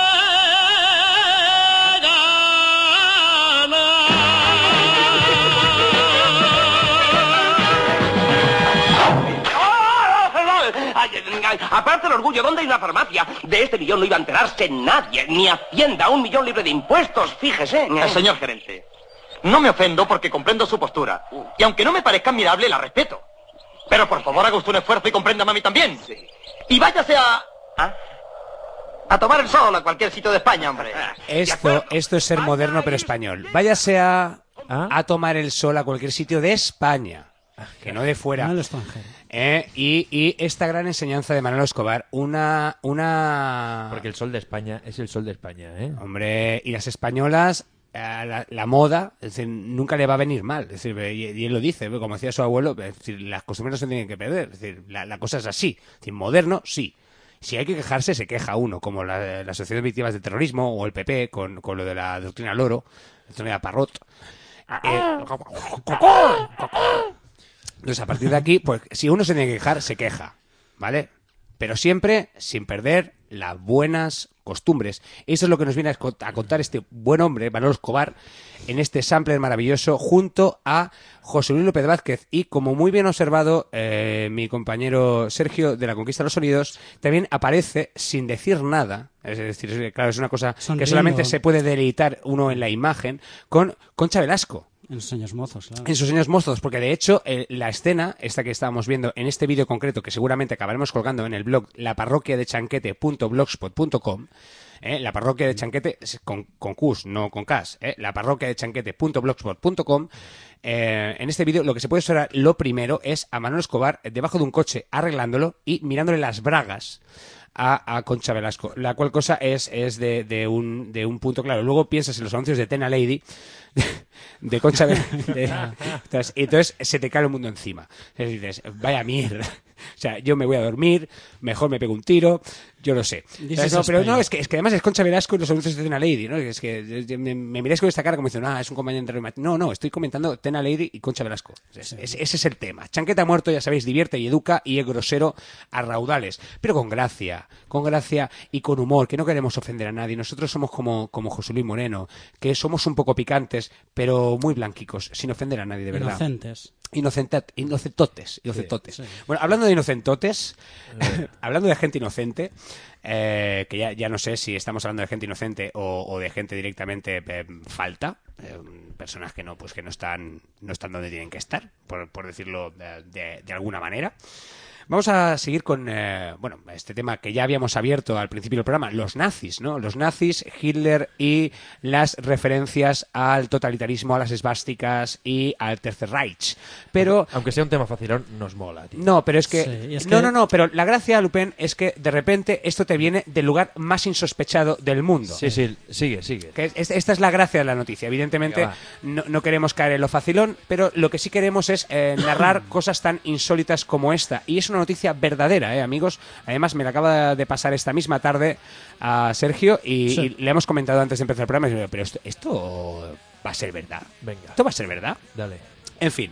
Speaker 12: Aparte el orgullo, ¿dónde hay una farmacia? De este millón no iba a enterarse nadie, ni Hacienda, un millón libre de impuestos, fíjese.
Speaker 11: Eh, señor gerente, no me ofendo porque comprendo su postura. Y aunque no me parezca admirable, la respeto. Pero por favor haga usted un esfuerzo y compréndame a mí también. Sí. Y váyase a... ¿Ah? A tomar el sol a cualquier sitio de España, hombre.
Speaker 5: Esto, esto es ser moderno pero español. Váyase a, a tomar el sol a cualquier sitio de España, que no de fuera.
Speaker 7: No el extranjero.
Speaker 5: Eh, y, y esta gran enseñanza de Manolo Escobar, una, una...
Speaker 6: Porque el sol de España es el sol de España, ¿eh?
Speaker 5: Hombre, y las españolas, eh, la, la moda, es decir, nunca le va a venir mal. Es decir, y, y él lo dice, como decía su abuelo, es decir, las costumbres no se tienen que perder. Es decir, la, la cosa es así. Es decir, moderno, sí. Si hay que quejarse, se queja uno, como la, la Asociación de Víctimas del Terrorismo o el P P con, con lo de la doctrina Loro, la doctrina Parrot. Eh, Entonces, a partir de aquí, pues si uno se tiene que quejar, se queja, ¿vale? Pero siempre sin perder las buenas costumbres. Eso es lo que nos viene a contar este buen hombre, Manolo Escobar, en este sampler maravilloso, junto a José Luis López Vázquez. Y como muy bien observado eh, mi compañero Sergio de La Conquista de los Sonidos, también aparece sin decir nada. Es decir, claro, es una cosa
Speaker 7: Sonriendo.
Speaker 5: Que solamente se puede deleitar uno en la imagen, con Concha Velasco.
Speaker 7: En sus años mozos, claro.
Speaker 5: En sus años mozos, porque de hecho eh, la escena, esta que estábamos viendo en este vídeo concreto, que seguramente acabaremos colgando en el blog laparroquiadechanquete punto blogspot punto com, eh, la parroquia de Chanquete, con, con Qs, no con Ks, eh, laparroquiadechanquete punto blogspot punto com, eh, en este vídeo lo que se puede observar, lo primero, es a Manolo Escobar debajo de un coche arreglándolo y mirándole las bragas A, a Concha Velasco, la cual cosa es, es de, de, un, de un punto claro. Luego piensas en los anuncios de Tena Lady de, de Concha Velasco. Entonces, entonces se te cae el mundo encima. Es decir, dices, vaya mierda. O sea, yo me voy a dormir, mejor me pego un tiro, yo lo sé. Entonces, no, pero no, es que, es que además es Concha Velasco y los anuncios de Tena Lady, ¿no? Es que me, me miráis con esta cara como diciendo, ah, es un compañero de No, no, estoy comentando Tena Lady y Concha Velasco. Es, es, ese es el tema. Chanqueta muerto, ya sabéis, divierte y educa y es grosero a raudales, pero con gracia, con gracia y con humor, que no queremos ofender a nadie. Nosotros somos como, como José Luis Moreno, que somos un poco picantes, pero muy blanquicos, sin ofender a nadie, de verdad.
Speaker 7: Inocentes.
Speaker 5: Inocenta, inocentotes, inocentotes.
Speaker 7: Sí, sí.
Speaker 5: Bueno, hablando de inocentotes, eh. hablando de gente inocente, eh, que ya, ya no sé si estamos hablando de gente inocente o, o de gente directamente eh, falta, eh, personas que no, pues que no están, no están donde tienen que estar, por, por decirlo de, de, de alguna manera. Vamos a seguir con, eh, bueno, este tema que ya habíamos abierto al principio del programa, los nazis, ¿no? Los nazis, Hitler y las referencias al totalitarismo, a las esvásticas y al Tercer Reich. Pero...
Speaker 6: Aunque sea un tema facilón, nos mola, tío.
Speaker 5: No, pero es que...
Speaker 7: Sí, es
Speaker 5: no,
Speaker 7: que...
Speaker 5: no, no, pero la gracia, Lupin, es que de repente esto te viene del lugar más insospechado del mundo.
Speaker 6: Sí, sí, sigue, sigue.
Speaker 5: Que es, esta es la gracia de la noticia. Evidentemente no, no queremos caer en lo facilón, pero lo que sí queremos es eh, narrar cosas tan insólitas como esta. Y es una noticia verdadera, ¿eh, amigos? Además, me la acaba de pasar esta misma tarde a Sergio y, sí. y le hemos comentado antes de empezar el programa. Y digo, pero esto, esto va a ser verdad.
Speaker 6: Venga.
Speaker 5: Esto va a ser verdad.
Speaker 6: Dale.
Speaker 5: En fin.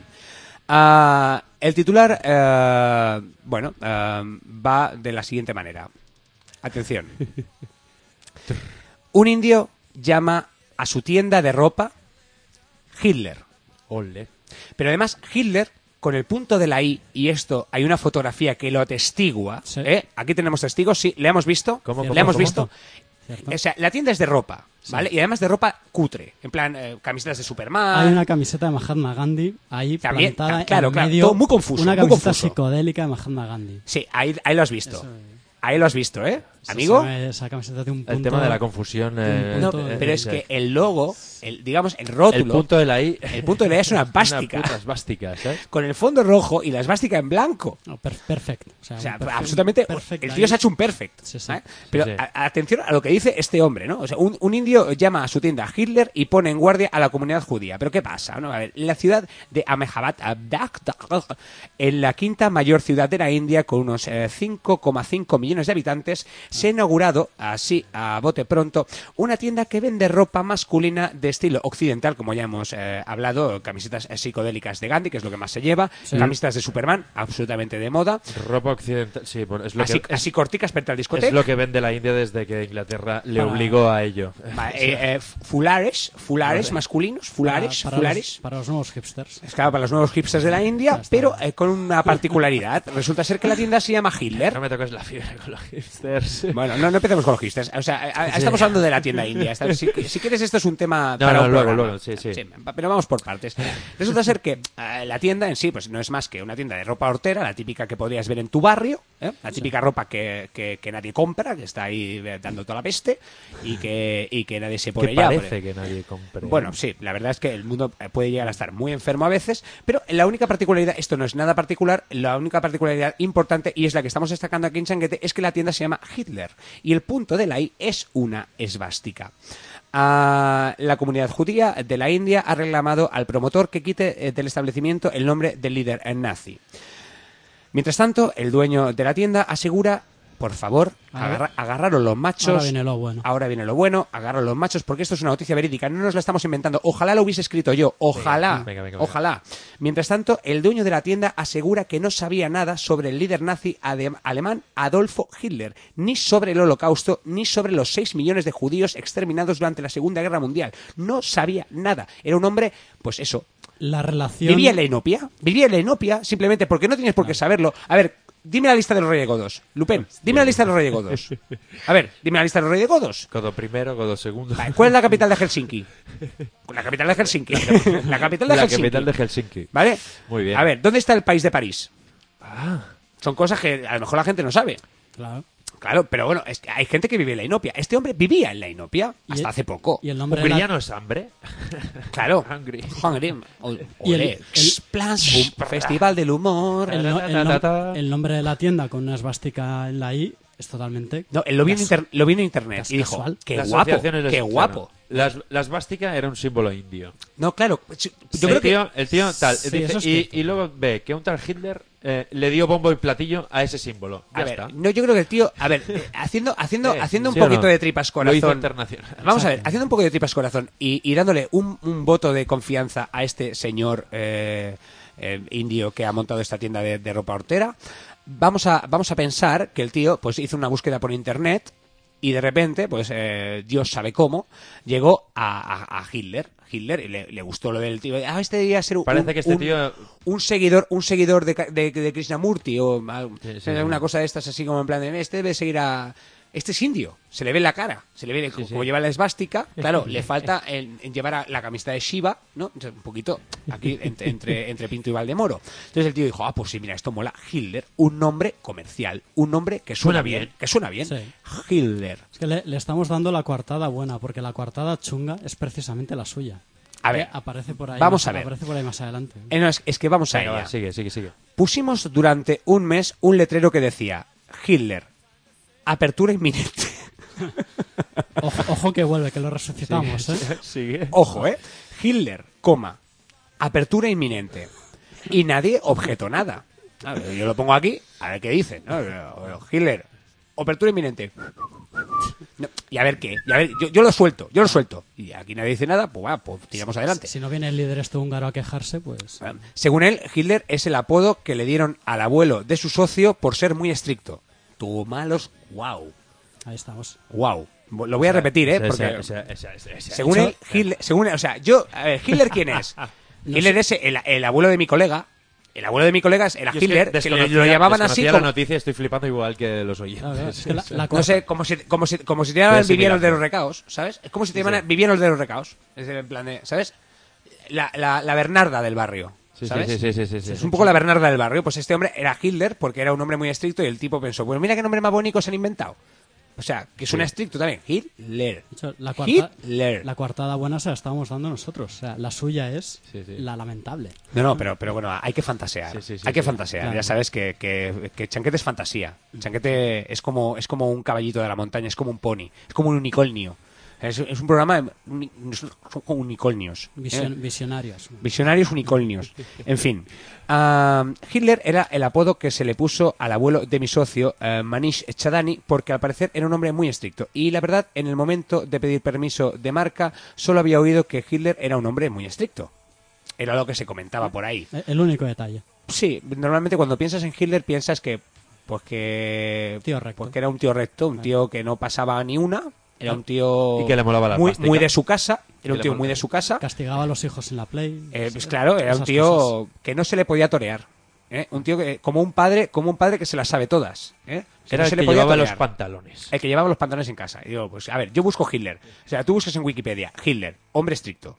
Speaker 5: Uh, el titular, uh, bueno, uh, va de la siguiente manera. Atención. Un indio llama a su tienda de ropa Hitler.
Speaker 6: Ole.
Speaker 5: Pero además Hitler, con el punto de la I, y esto hay una fotografía que lo atestigua,
Speaker 7: Sí.
Speaker 5: ¿eh? Aquí tenemos testigos, sí, ¿le hemos visto?
Speaker 6: ¿Cómo,
Speaker 5: ¿Le
Speaker 6: cómo,
Speaker 5: hemos
Speaker 6: cómo?
Speaker 5: visto?
Speaker 7: Cierto.
Speaker 5: O sea, la tienda es de ropa, ¿vale?
Speaker 7: Sí.
Speaker 5: Y además de ropa cutre, en plan eh, camisetas de Superman.
Speaker 7: Hay una camiseta de Mahatma Gandhi ahí
Speaker 5: También,
Speaker 7: plantada
Speaker 5: claro,
Speaker 7: en
Speaker 5: claro,
Speaker 7: medio,
Speaker 5: todo muy confuso,
Speaker 7: una
Speaker 5: muy
Speaker 7: camiseta
Speaker 5: confuso.
Speaker 7: psicodélica de Mahatma Gandhi.
Speaker 5: Sí, ahí, ahí lo has visto.
Speaker 7: Eso-
Speaker 5: Ahí lo has visto, ¿eh?
Speaker 7: Esa-
Speaker 5: Amigo.
Speaker 7: Esa, esa camiseta de un punto...
Speaker 6: El tema de la confusión. eh,
Speaker 5: No,
Speaker 7: punto de-
Speaker 5: pero es
Speaker 6: eh,
Speaker 5: que el logo, el, digamos, el rótulo...
Speaker 6: El punto de la I.
Speaker 5: El punto de la I es una esvástica.
Speaker 6: Una puta esvástica, ¿sabes?
Speaker 5: Con el fondo rojo y la esvástica en blanco.
Speaker 7: No, per- perfect. O sea,
Speaker 5: O sea,
Speaker 7: un perfect-
Speaker 5: absolutamente...
Speaker 7: perfect
Speaker 5: El
Speaker 7: ahí.
Speaker 5: tío se ha hecho un perfect.
Speaker 7: Sí, sí.
Speaker 5: ¿sabes? Pero
Speaker 6: sí.
Speaker 5: a- atención a lo que dice este hombre, ¿no? O sea, un, un indio llama a su tienda Hitler y pone en guardia a la comunidad judía. ¿Pero qué pasa? ¿No? A ver, la ciudad de Ahmedabad, en la quinta mayor ciudad de la India, con unos eh, cinco coma cinco millones de habitantes, se ha inaugurado, así a bote pronto, una tienda que vende ropa masculina de estilo occidental, como ya hemos eh, hablado, camisetas eh, psicodélicas de Gandhi, que es lo que más se lleva,
Speaker 7: Sí.
Speaker 5: camisetas de Superman, absolutamente de moda,
Speaker 6: Ropa occidental. Sí, bueno, es lo
Speaker 5: así,
Speaker 6: que.
Speaker 5: así corticas per tal
Speaker 6: Es
Speaker 5: discoteca.
Speaker 6: lo que vende la India desde que Inglaterra le
Speaker 7: Para-
Speaker 6: obligó a ello.
Speaker 5: Va, eh, eh, fulares, fulares
Speaker 6: Vale.
Speaker 5: masculinos,
Speaker 7: Para,
Speaker 5: fulares,
Speaker 7: para
Speaker 5: fulares.
Speaker 7: Los, para los nuevos hipsters.
Speaker 5: Es claro, para los nuevos hipsters de la India,
Speaker 7: Ya está.
Speaker 5: pero eh, con una particularidad. Resulta ser que la tienda se llama Hitler.
Speaker 6: No me toques la fiebre con los hipsters.
Speaker 5: Bueno, no, no empecemos con los hipsters. O sea, a- a- estamos hablando de la tienda india. Está- Si, si quieres, esto es un tema
Speaker 6: No,
Speaker 5: para
Speaker 6: no,
Speaker 5: un
Speaker 6: luego,
Speaker 5: programa.
Speaker 6: luego, sí, sí.
Speaker 5: Pero vamos por partes. Resulta ser que eh, la tienda en sí, pues no es más que una tienda de ropa hortera, la típica que podrías ver en tu barrio, ¿eh? La típica ropa que, que, que nadie compra, que está ahí eh, dando toda la peste y que, y que nadie se pone
Speaker 6: Que
Speaker 5: ya.
Speaker 6: parece que nadie compre.
Speaker 5: Bueno, sí, la verdad es que el mundo eh, puede llegar a estar muy enfermo a veces, pero la única particularidad, esto no es nada particular, la única particularidad importante, y es la que estamos destacando aquí en Changuete, es que la tienda se llama Hitler, y el punto de la I es una esvástica. Ah, la comunidad judía de la India ha reclamado al promotor que quite eh, del establecimiento el nombre del líder eh, nazi. Mientras tanto, el dueño de la tienda asegura, por favor,
Speaker 7: A ver.
Speaker 5: agarra- agarraros los machos.
Speaker 7: Ahora viene lo bueno.
Speaker 5: Ahora viene lo bueno, agarraros los machos, porque esto es una noticia verídica, no nos la estamos inventando. Ojalá lo hubiese escrito yo, ojalá,
Speaker 6: Venga, venga, venga.
Speaker 5: ojalá. Mientras tanto, el dueño de la tienda asegura que no sabía nada sobre el líder nazi ade- alemán Adolfo Hitler, ni sobre el Holocausto, ni sobre los seis millones de judíos exterminados durante la Segunda Guerra Mundial. No sabía nada. Era un hombre, pues eso,
Speaker 7: La relación...
Speaker 5: vivía en la inopia, vivía en la inopia, simplemente porque no tienes por qué saberlo. A ver, dime la lista de los Reyes Godos. Lupén, dime la lista de los Reyes Godos. A ver, dime la lista de los Reyes Godos.
Speaker 6: Godo primero, Godo segundo.
Speaker 5: Vale, ¿cuál es la capital de Helsinki? La capital de Helsinki. La capital de
Speaker 6: La
Speaker 5: Helsinki.
Speaker 6: capital de Helsinki.
Speaker 5: ¿Vale?
Speaker 6: Muy bien.
Speaker 5: A ver, ¿dónde está el país de París?
Speaker 6: Ah,
Speaker 5: Son cosas que a lo mejor la gente no sabe.
Speaker 7: Claro.
Speaker 5: Claro, pero bueno, es que hay gente que vive en la inopia. Este hombre vivía en la inopia
Speaker 7: Y
Speaker 5: hasta
Speaker 7: el-
Speaker 5: hace poco.
Speaker 7: Y el nombre de la-
Speaker 6: ¿Hungría no es hambre?
Speaker 5: Claro.
Speaker 6: Hungry.
Speaker 5: Hungry. O-
Speaker 7: Y el-
Speaker 5: olé.
Speaker 7: el-
Speaker 5: Splash, un festival del humor.
Speaker 7: el, no- el
Speaker 6: Ta, ta,
Speaker 7: nom-
Speaker 6: ta.
Speaker 7: el nombre de la tienda con una esvástica en la I es totalmente...
Speaker 5: No, él lo vi en,
Speaker 7: casu-
Speaker 5: inter- lo vi en internet
Speaker 7: cas-
Speaker 5: y dijo,
Speaker 7: casual.
Speaker 5: qué
Speaker 6: Las
Speaker 5: guapo,
Speaker 6: asociaciones
Speaker 5: qué
Speaker 6: les-
Speaker 5: guapo.
Speaker 6: claro. Las, las vástica era un símbolo indio.
Speaker 5: No, claro, yo
Speaker 6: el,
Speaker 5: creo que...
Speaker 6: tío, el tío tal.
Speaker 7: Sí,
Speaker 6: dice-
Speaker 7: eso es
Speaker 6: y,
Speaker 7: cierto.
Speaker 6: y luego ve que un tal Hitler eh, le dio bombo y platillo a ese símbolo.
Speaker 5: A
Speaker 6: Ya
Speaker 5: ver,
Speaker 6: está.
Speaker 5: no, yo creo que el tío, a ver, eh, haciendo, haciendo,
Speaker 6: Eh,
Speaker 5: haciendo un
Speaker 6: ¿sí o
Speaker 5: poquito
Speaker 6: no?
Speaker 5: de tripas
Speaker 6: Lo hizo
Speaker 5: corazón.
Speaker 6: internacional.
Speaker 5: Vamos a ver, haciendo un poco de tripas corazón y, y dándole un, un voto de confianza a este señor eh, eh, indio que ha montado esta tienda de, de ropa hortera, vamos a, vamos a pensar que el tío pues hizo una búsqueda por internet y de repente, pues eh, Dios sabe cómo, llegó a, a- a Hitler. Hitler y le, le gustó lo del tío. Ah, este debería ser un,
Speaker 6: Parece que este
Speaker 5: un-
Speaker 6: tío-
Speaker 5: un seguidor, un seguidor de, de, de Krishnamurti o algo-
Speaker 6: Sí, sí,
Speaker 5: una
Speaker 6: sí.
Speaker 5: cosa de estas así como en plan de este debe seguir a este es indio, se le ve la cara, se le ve como
Speaker 6: sí.
Speaker 5: lleva la esvástica, claro, le falta en, en llevar a la camiseta de Shiva, ¿no? Entonces, un poquito aquí entre, entre, entre Pinto y Valdemoro. Entonces el tío dijo, ah, pues sí, mira, esto mola. Hitler, un nombre comercial, un nombre que suena,
Speaker 6: Suena
Speaker 5: bien,
Speaker 6: bien.
Speaker 5: que suena bien.
Speaker 7: Sí.
Speaker 5: Hitler.
Speaker 7: Es que le, le estamos dando la coartada buena, porque la coartada chunga es precisamente la suya.
Speaker 5: A ver,
Speaker 7: Eh, aparece por ahí
Speaker 5: vamos
Speaker 7: más,
Speaker 5: a ver.
Speaker 7: Aparece por ahí más adelante.
Speaker 5: Eh, no, es, es que vamos a
Speaker 6: Venga,
Speaker 5: ella.
Speaker 6: va, sigue, sigue, sigue.
Speaker 5: Pusimos durante un mes un letrero que decía, Hitler, apertura inminente.
Speaker 7: Ojo, ojo que vuelve, que lo resucitamos, ¿eh?
Speaker 6: Sigue.
Speaker 5: Ojo, ¿eh? Hitler, coma, apertura inminente. Y nadie objetó nada. A ver, yo lo pongo aquí, a ver qué dice. ¿no? Hitler, apertura inminente. No, y a ver qué. Y a ver, yo, yo lo suelto, yo lo suelto. Y aquí nadie dice nada, pues va, pues tiramos adelante.
Speaker 7: Si no viene el líder este húngaro a quejarse, pues...
Speaker 5: Según él, Hitler es el apodo que le dieron al abuelo de su socio por ser muy estricto. Tú malos, wow.
Speaker 7: Ahí estamos.
Speaker 5: Wow. Lo voy a repetir, ¿eh? Porque
Speaker 6: Esa- esa- esa- esa-
Speaker 5: según
Speaker 6: esa-
Speaker 5: él, Hitler, según él, o sea, yo, a ver, ¿Hitler quién es?
Speaker 7: No
Speaker 5: Hitler
Speaker 7: sé.
Speaker 5: es el, el abuelo de mi colega. El abuelo de mi colega era
Speaker 6: Yo es que
Speaker 5: Hitler, que, lo,
Speaker 6: desconocía-
Speaker 5: lo llamaban así
Speaker 6: desconocía
Speaker 5: como...
Speaker 6: la noticia, estoy flipando igual que los oyentes.
Speaker 7: Claro, claro, es que la- la
Speaker 5: No sé, como si, como si, como si te llamaban
Speaker 6: Puede ser
Speaker 5: Vivianos de
Speaker 6: mirazo.
Speaker 5: los Recaos, ¿sabes? Es como si te
Speaker 6: Sí,
Speaker 5: llamaran
Speaker 6: sí.
Speaker 5: Vivianos de los Recaos. Es en plan de, ¿sabes? La, la, la Bernarda del barrio,
Speaker 6: Sí, sí,
Speaker 5: ¿sabes?
Speaker 6: sí, sí, sí, sí, sí,
Speaker 5: es
Speaker 6: sí.
Speaker 5: un poco la Bernarda del barrio. Pues este hombre era Hitler porque era un hombre muy estricto y el tipo pensó, bueno, mira qué nombre más bonito se han inventado. O sea, que suena estricto también. Hitler.
Speaker 7: De hecho, la, cuarta,
Speaker 5: Hitler.
Speaker 7: la coartada buena se la estábamos dando nosotros. O sea, la suya es
Speaker 6: Sí, sí.
Speaker 7: la lamentable.
Speaker 5: No, no, pero, pero bueno, hay que fantasear.
Speaker 6: Sí, sí, sí,
Speaker 5: hay que
Speaker 6: sí.
Speaker 5: fantasear.
Speaker 7: Claro.
Speaker 5: Ya sabes que, que, que Chanquete es fantasía. Chanquete es como, es como un caballito de la montaña, es como un pony, es como un unicornio. Es, es un programa de uni- son como unicornios. ¿eh?
Speaker 7: Vision- Visionarios.
Speaker 5: Visionarios unicornios. En fin. Ah, Hitler era el apodo que se le puso al abuelo de mi socio, eh, Manish Chadani, porque al parecer era un hombre muy estricto. Y la verdad, en el momento de pedir permiso de marca, solo había oído que Hitler era un hombre muy estricto. Era lo que se comentaba por ahí.
Speaker 7: Eh, El único detalle.
Speaker 5: Sí, normalmente cuando piensas en Hitler piensas que pues que,
Speaker 7: Tío recto.
Speaker 5: pues que era un tío recto, un tío que no pasaba ni una, era un tío
Speaker 6: Y que le molaba la
Speaker 5: muy,
Speaker 6: plástica.
Speaker 5: muy de su casa,
Speaker 6: Que
Speaker 5: era un
Speaker 6: le
Speaker 5: tío
Speaker 6: molaba.
Speaker 5: muy de su casa.
Speaker 7: Castigaba a los hijos en la Play.
Speaker 5: Eh, pues
Speaker 7: Sí,
Speaker 5: claro, era un
Speaker 7: esas
Speaker 5: tío
Speaker 7: cosas.
Speaker 5: que no se le podía torear. ¿eh? Un tío que, como un padre, como un padre que se las sabe todas. ¿eh? Que
Speaker 6: Era
Speaker 5: no
Speaker 6: el
Speaker 5: se
Speaker 6: que
Speaker 5: le podía
Speaker 6: llevaba los
Speaker 5: torear.
Speaker 6: pantalones.
Speaker 5: El que llevaba los pantalones en casa. Y digo, pues a ver, yo busco Hitler. O sea, tú buscas en Wikipedia, Hitler, hombre estricto.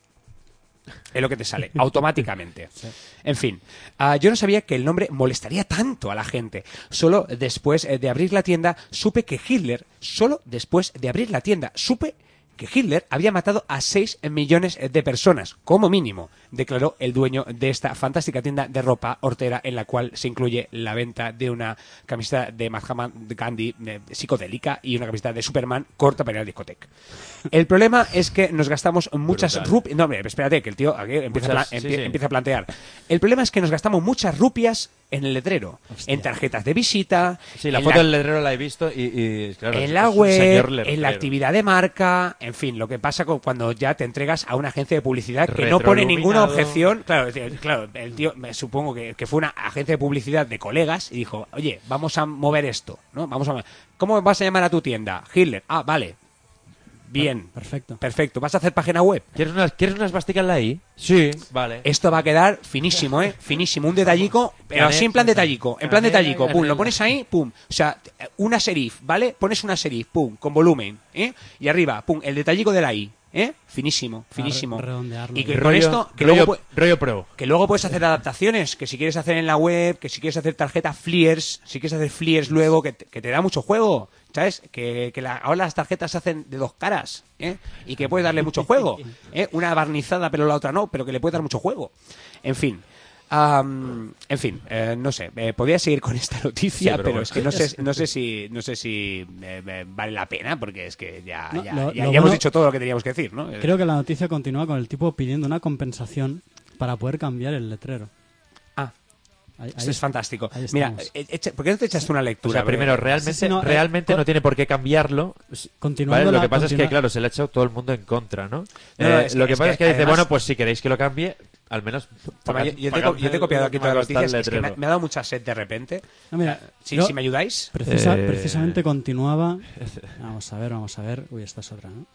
Speaker 5: Es lo que te sale, automáticamente. En fin, ah, yo no sabía que el nombre molestaría tanto a la gente. Solo después eh, de abrir la tienda, supe que Hitler, solo después de abrir la tienda, supe que Hitler había matado a seis millones de personas, como mínimo, declaró el dueño de esta fantástica tienda de ropa hortera en la cual se incluye la venta de una camiseta de Mahatma Gandhi eh, psicodélica y una camiseta de Superman corta para ir a la discoteca. El problema es que nos gastamos muchas
Speaker 6: Brutal.
Speaker 5: rupias... No, hombre, espérate, que el tío aquí empieza,
Speaker 6: Muchas-
Speaker 5: a, pla-
Speaker 6: sí,
Speaker 5: empie-
Speaker 6: sí.
Speaker 5: empieza a plantear. El problema es que nos gastamos muchas rupias en el letrero,
Speaker 7: Hostia.
Speaker 5: en tarjetas de visita,
Speaker 6: Sí, la
Speaker 5: en
Speaker 6: foto
Speaker 5: la-
Speaker 6: del letrero la he visto y, y, claro, es-
Speaker 5: en la
Speaker 6: es un señor
Speaker 5: web, en
Speaker 6: letrero.
Speaker 5: la actividad de marca, en fin, lo que pasa con cuando ya te entregas a una agencia de publicidad que no pone ninguna
Speaker 6: Retroiluminado.
Speaker 5: objeción. Claro, es decir, claro, el tío, me supongo que, que fue una agencia de publicidad de colegas y dijo, oye, vamos a mover esto, ¿no? Vamos a, ¿cómo vas a llamar a tu tienda? Hitler. Ah, vale. Bien.
Speaker 7: Perfecto.
Speaker 5: Perfecto. ¿Vas a hacer página web?
Speaker 6: ¿Quieres unas, ¿Quieres unas vásticas en la I? Sí, vale.
Speaker 5: Esto va a quedar finísimo, ¿eh? Finísimo. Un detallico, pero así en plan detallico. En plan detallico. Pum, lo pones ahí, pum. O sea, una serif, ¿vale? Pones una serif, pum, con volumen, ¿eh? Y arriba, pum, el detallico de la I, ¿eh? Finísimo, finísimo.
Speaker 7: re- redondearlo.
Speaker 5: Y que con
Speaker 6: rollo,
Speaker 5: esto, que
Speaker 6: rollo,
Speaker 5: luego, pu-
Speaker 6: rollo pro.
Speaker 5: que luego puedes hacer adaptaciones, que si quieres hacer en la web, que si quieres hacer tarjeta flyers, si quieres hacer flyers luego, que te, que te da mucho juego, ¿sabes? Que, que la- ahora las tarjetas se hacen de dos caras, ¿eh? Y que puedes darle mucho juego, ¿eh? Una barnizada pero la otra no, pero que le puedes dar mucho juego. En fin. Am, en fin, eh, no sé, eh, podría seguir con esta noticia,
Speaker 6: Sí,
Speaker 5: pero,
Speaker 6: pero bueno.
Speaker 5: es que no sé, no sé si, no sé si eh, eh, vale la pena, porque es que ya,
Speaker 7: No,
Speaker 5: ya,
Speaker 7: lo-
Speaker 5: ya-
Speaker 7: lo
Speaker 5: ya hemos
Speaker 7: bueno-
Speaker 5: dicho todo lo que teníamos que decir, ¿no?
Speaker 7: Creo que la noticia continúa con el tipo pidiendo una compensación para poder cambiar el letrero.
Speaker 5: Ah.
Speaker 7: Ahí-
Speaker 5: Esto
Speaker 7: ahí-
Speaker 5: es fantástico.
Speaker 7: ahí
Speaker 5: Mira,
Speaker 7: estamos.
Speaker 5: eh, echa- ¿por qué no te echaste una
Speaker 6: O
Speaker 5: lectura?
Speaker 6: sea, primero,
Speaker 5: Porque-
Speaker 6: realmente,
Speaker 7: Sí, sí, no, eh,
Speaker 6: realmente
Speaker 7: con-
Speaker 6: no tiene por qué cambiarlo.
Speaker 7: Continuando
Speaker 6: ¿vale? Lo
Speaker 7: la-
Speaker 6: que pasa es
Speaker 7: continúa-
Speaker 6: que, claro, se le ha echado todo el mundo en contra, ¿no?
Speaker 5: No, no,
Speaker 6: Eh,
Speaker 5: es
Speaker 6: lo
Speaker 5: que-
Speaker 6: que
Speaker 5: es
Speaker 6: pasa
Speaker 5: que
Speaker 6: es que dice,
Speaker 5: además-
Speaker 6: bueno, pues si queréis que lo cambie, al menos...
Speaker 5: Toma, yo, yo te, he co- yo te he copiado aquí todas las noticias, es que me, me ha dado mucha sed de repente.
Speaker 7: No, mira,
Speaker 5: Eh, si,
Speaker 7: yo-
Speaker 5: si me ayudáis.
Speaker 7: Precisa-
Speaker 6: Eh,
Speaker 7: Precisamente continuaba. Vamos a ver, vamos a ver. Uy, esta es otra, ¿no?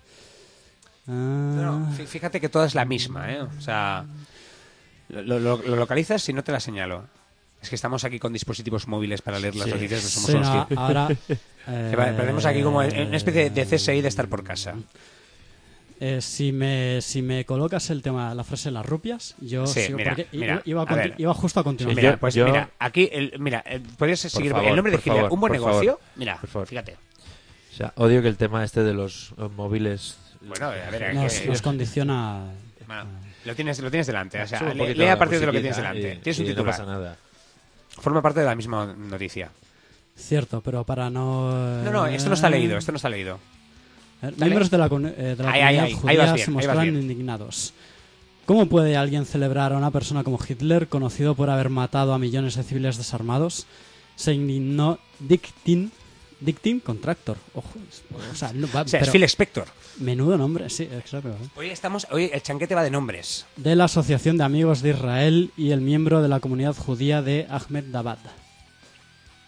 Speaker 5: No,
Speaker 7: Ah,
Speaker 5: fí- fíjate que toda es la misma, ¿eh? O sea, lo, lo- lo localizas si no te la señalo. Es que estamos aquí con dispositivos móviles para leer las
Speaker 6: Sí.
Speaker 5: noticias, no somos
Speaker 7: sí,
Speaker 5: unos
Speaker 7: no,
Speaker 5: tíos.
Speaker 7: ahora.
Speaker 5: Que pa- Perdemos aquí como en una especie de C S I de estar por casa.
Speaker 7: Eh, si me si me colocas el tema, la frase las rupias, yo
Speaker 5: Sí,
Speaker 7: sigo
Speaker 5: mira,
Speaker 7: porque
Speaker 5: mira,
Speaker 7: iba, iba a
Speaker 5: a
Speaker 7: conti-
Speaker 5: ver.
Speaker 7: iba justo a continuar.
Speaker 5: Mira,
Speaker 6: yo-
Speaker 5: pues
Speaker 6: yo-
Speaker 5: mira, aquí, el, mira, eh, podrías seguir
Speaker 6: favor,
Speaker 5: el nombre de
Speaker 6: por
Speaker 5: Hitler,
Speaker 6: favor,
Speaker 5: un buen
Speaker 6: por
Speaker 5: negocio.
Speaker 6: favor,
Speaker 5: Mira,
Speaker 6: por favor.
Speaker 5: fíjate.
Speaker 6: O sea, odio que el tema este de los eh, móviles...
Speaker 5: Bueno, a ver,
Speaker 7: nos,
Speaker 5: que-
Speaker 7: nos condiciona.
Speaker 5: Bueno, lo tienes, lo tienes delante. O sea,
Speaker 6: Sube un
Speaker 5: le-
Speaker 6: poquito
Speaker 5: lee
Speaker 6: la
Speaker 5: a partir de lo que tienes
Speaker 6: musiquita
Speaker 5: delante.
Speaker 6: y-
Speaker 5: Tienes un
Speaker 6: y no
Speaker 5: titular.
Speaker 6: pasa nada.
Speaker 5: Forma parte de la misma noticia.
Speaker 7: Cierto, pero para no.
Speaker 5: No, no, esto no está leído, esto no está leído.
Speaker 7: Eh, Miembros de la, comu- eh, de la
Speaker 5: Ahí, ahí,
Speaker 7: comunidad
Speaker 5: ahí, ahí
Speaker 7: judía
Speaker 5: vas bien,
Speaker 7: se
Speaker 5: ahí vas
Speaker 7: mostraron
Speaker 5: bien.
Speaker 7: indignados. ¿Cómo puede alguien celebrar a una persona como Hitler, conocido por haber matado a millones de civiles desarmados? Se indignó Dictin, Dictin Contractor. Ojo, es- o sea, no, va-
Speaker 5: O sea, es
Speaker 7: pero-
Speaker 5: Phil Spector.
Speaker 7: Menudo nombre, sí, exacto. ¿eh?
Speaker 5: Hoy estamos, hoy el chanquete va de nombres.
Speaker 7: De la Asociación de Amigos de Israel y el miembro de la comunidad judía de Ahmeddabad.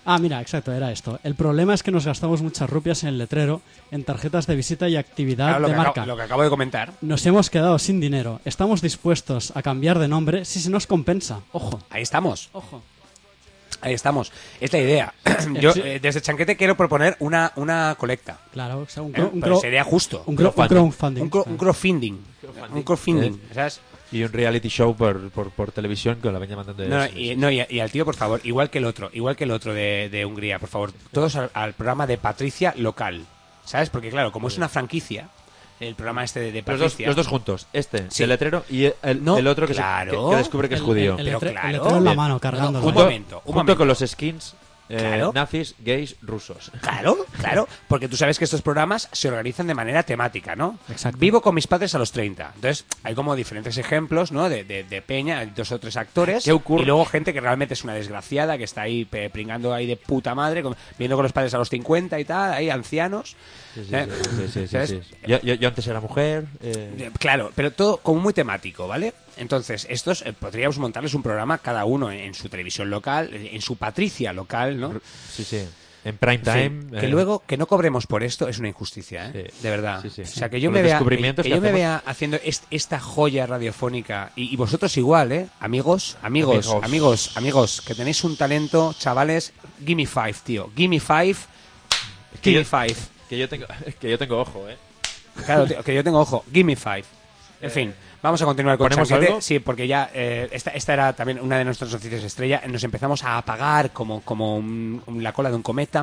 Speaker 7: Ah, mira, exacto, era esto. El problema es que nos gastamos muchas rupias en el letrero, en tarjetas de visita y actividad
Speaker 5: Claro, lo
Speaker 7: de
Speaker 5: que
Speaker 7: marca.
Speaker 5: acabo- lo que acabo de comentar.
Speaker 7: Nos hemos quedado sin dinero. Estamos dispuestos a cambiar de nombre si se nos compensa. Ojo.
Speaker 5: Ahí estamos.
Speaker 7: Ojo.
Speaker 5: Ahí estamos. Es la idea. Yo,
Speaker 7: Sí.
Speaker 5: eh, desde Chanquete, quiero proponer una, una colecta.
Speaker 7: Claro, o sea, un,
Speaker 5: ¿Eh?
Speaker 7: cro- un
Speaker 5: Pero
Speaker 7: cro-
Speaker 5: sería justo.
Speaker 7: un cro- un crowdfunding.
Speaker 5: Un, cro- un crowdfunding. Un crowdfunding.
Speaker 6: ¿Eh?
Speaker 5: ¿Sabes?
Speaker 6: Y un reality show por, por, por televisión con la peña mandando de
Speaker 5: No,
Speaker 6: eso.
Speaker 5: y, no y, y al tío, por favor, igual que el otro, igual que el otro de, de Hungría, por favor, todos al, al programa de Patricia Local. ¿Sabes? Porque claro, como es una franquicia, el programa este de, de
Speaker 6: Los dos,
Speaker 5: Patricia...
Speaker 6: los dos juntos, este,
Speaker 5: Sí.
Speaker 6: el letrero y el,
Speaker 5: No,
Speaker 6: el otro que, se-
Speaker 5: claro.
Speaker 6: que, que descubre que es
Speaker 7: El-
Speaker 6: judío.
Speaker 7: el- el
Speaker 5: Pero
Speaker 7: letre-
Speaker 5: claro.
Speaker 7: el letrero en la
Speaker 6: Bien.
Speaker 7: mano, cargándolo.
Speaker 5: Un
Speaker 6: junto,
Speaker 5: momento, un
Speaker 6: junto
Speaker 5: momento.
Speaker 6: con los skins eh,
Speaker 5: Claro.
Speaker 6: nazis, gays, rusos.
Speaker 5: Claro, claro, porque tú sabes que estos programas se organizan de manera temática, ¿no?
Speaker 7: Exacto.
Speaker 5: Vivo con mis padres a los treinta. Entonces, hay como diferentes ejemplos, ¿no? De, de, de peña, hay dos o tres actores.
Speaker 6: ¿Qué ocurre?
Speaker 5: Y luego gente que realmente es una desgraciada, que está ahí pe- pringando ahí de puta madre, con- viendo con los padres a los cincuenta y tal, ahí ancianos.
Speaker 6: Sí, sí,
Speaker 5: ¿Eh?
Speaker 6: sí, sí, sí, sí,
Speaker 5: ¿Sabes?
Speaker 6: sí. Yo, yo- yo antes era mujer. eh,
Speaker 5: Eh, Claro, pero todo como muy temático, ¿vale? Entonces, estos eh, podríamos montarles un programa cada uno en, en su televisión local, eh, en su Patricia local, ¿no?
Speaker 6: sí, sí. En prime
Speaker 5: En
Speaker 6: time.
Speaker 5: fin, que
Speaker 6: eh,
Speaker 5: luego que no cobremos por esto es una injusticia, ¿eh?
Speaker 6: Sí.
Speaker 5: De verdad.
Speaker 6: Sí, sí.
Speaker 5: O sea, que yo
Speaker 6: Con
Speaker 5: me
Speaker 6: los
Speaker 5: vea, que,
Speaker 6: descubrimientos
Speaker 5: que
Speaker 6: que
Speaker 5: yo me
Speaker 6: hacemos.
Speaker 5: vea haciendo est- esta joya radiofónica y, y vosotros igual, ¿eh? Amigos, amigos,
Speaker 6: Amigos.
Speaker 5: amigos, amigos, que tenéis un talento, chavales, gimme five, tío. Gimme five,
Speaker 6: que
Speaker 5: gimme
Speaker 6: yo-
Speaker 5: five.
Speaker 6: Que yo tengo, que yo tengo ojo, eh.
Speaker 5: Claro, tío, que yo tengo ojo, gimme five. En fin, vamos a continuar con
Speaker 6: ¿ponemos
Speaker 5: Chanquete.
Speaker 6: algo?
Speaker 5: Sí, porque ya eh, esta, esta era también una de nuestras noticias estrella. Nos empezamos a apagar como, como un- un- la cola de un cometa.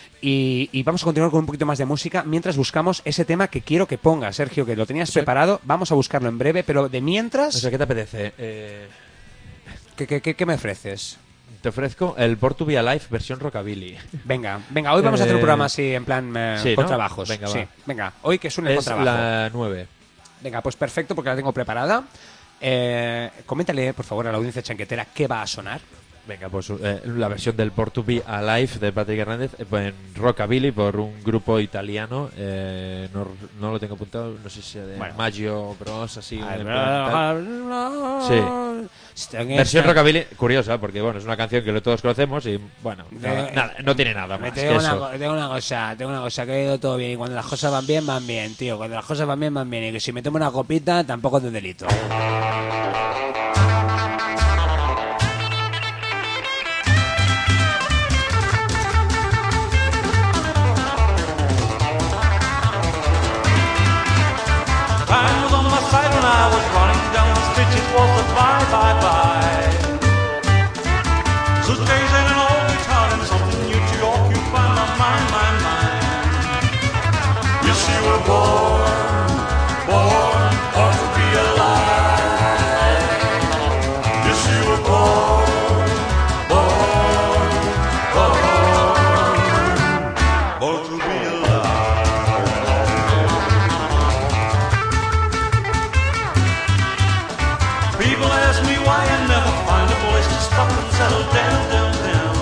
Speaker 5: Y, y vamos a continuar con un poquito más de música mientras buscamos ese tema que quiero que ponga, Sergio, que lo tenías preparado. Vamos a buscarlo en breve, pero de mientras,
Speaker 6: O sea, ¿qué te apetece? Eh,
Speaker 5: ¿qué, qué, qué- qué me ofreces?
Speaker 6: te ofrezco el Born to Be Alive versión rockabilly.
Speaker 5: Venga, venga, hoy vamos a hacer un
Speaker 6: Eh,
Speaker 5: programa así, en plan eh,
Speaker 6: sí,
Speaker 5: con
Speaker 6: ¿no?
Speaker 5: trabajos.
Speaker 6: Venga,
Speaker 5: sí,
Speaker 6: va.
Speaker 5: venga, hoy que suene el
Speaker 6: Es
Speaker 5: contrabajo.
Speaker 6: la nueve.
Speaker 5: Venga, pues perfecto, porque la tengo preparada. Eh, coméntale, por favor, a la audiencia chanquetera qué va a sonar.
Speaker 6: Venga, pues eh, la versión del Born to Be Alive de Patrick Hernández eh, en rockabilly por un grupo italiano. eh, no, no lo tengo apuntado, no sé si sea de
Speaker 5: Bueno.
Speaker 6: Maggio Bros, así. en plan tal.
Speaker 5: Sí.
Speaker 6: Versión rockabilly, curiosa, porque bueno, es una canción que todos conocemos y bueno, nada,
Speaker 5: Eh,
Speaker 6: nada, no tiene nada
Speaker 5: Me
Speaker 6: más
Speaker 5: tengo,
Speaker 6: que
Speaker 5: una,
Speaker 6: eso.
Speaker 5: co- tengo una cosa, tengo una cosa, que ha ido todo bien. Y cuando las cosas van bien, van bien, tío. Cuando las cosas van bien, van bien. Y que si me tomo una copita, tampoco es un delito.
Speaker 10: Time was on my side when I was running down the street. It was a bye, bye, bye. Suitcase and an old guitar and something new to occupy my mind, my mind. Yes, you were born, born, born to be alive. Yes, you were born, born, born, born to be alive. People ask me why I never find a place to stop and settle down, down, down.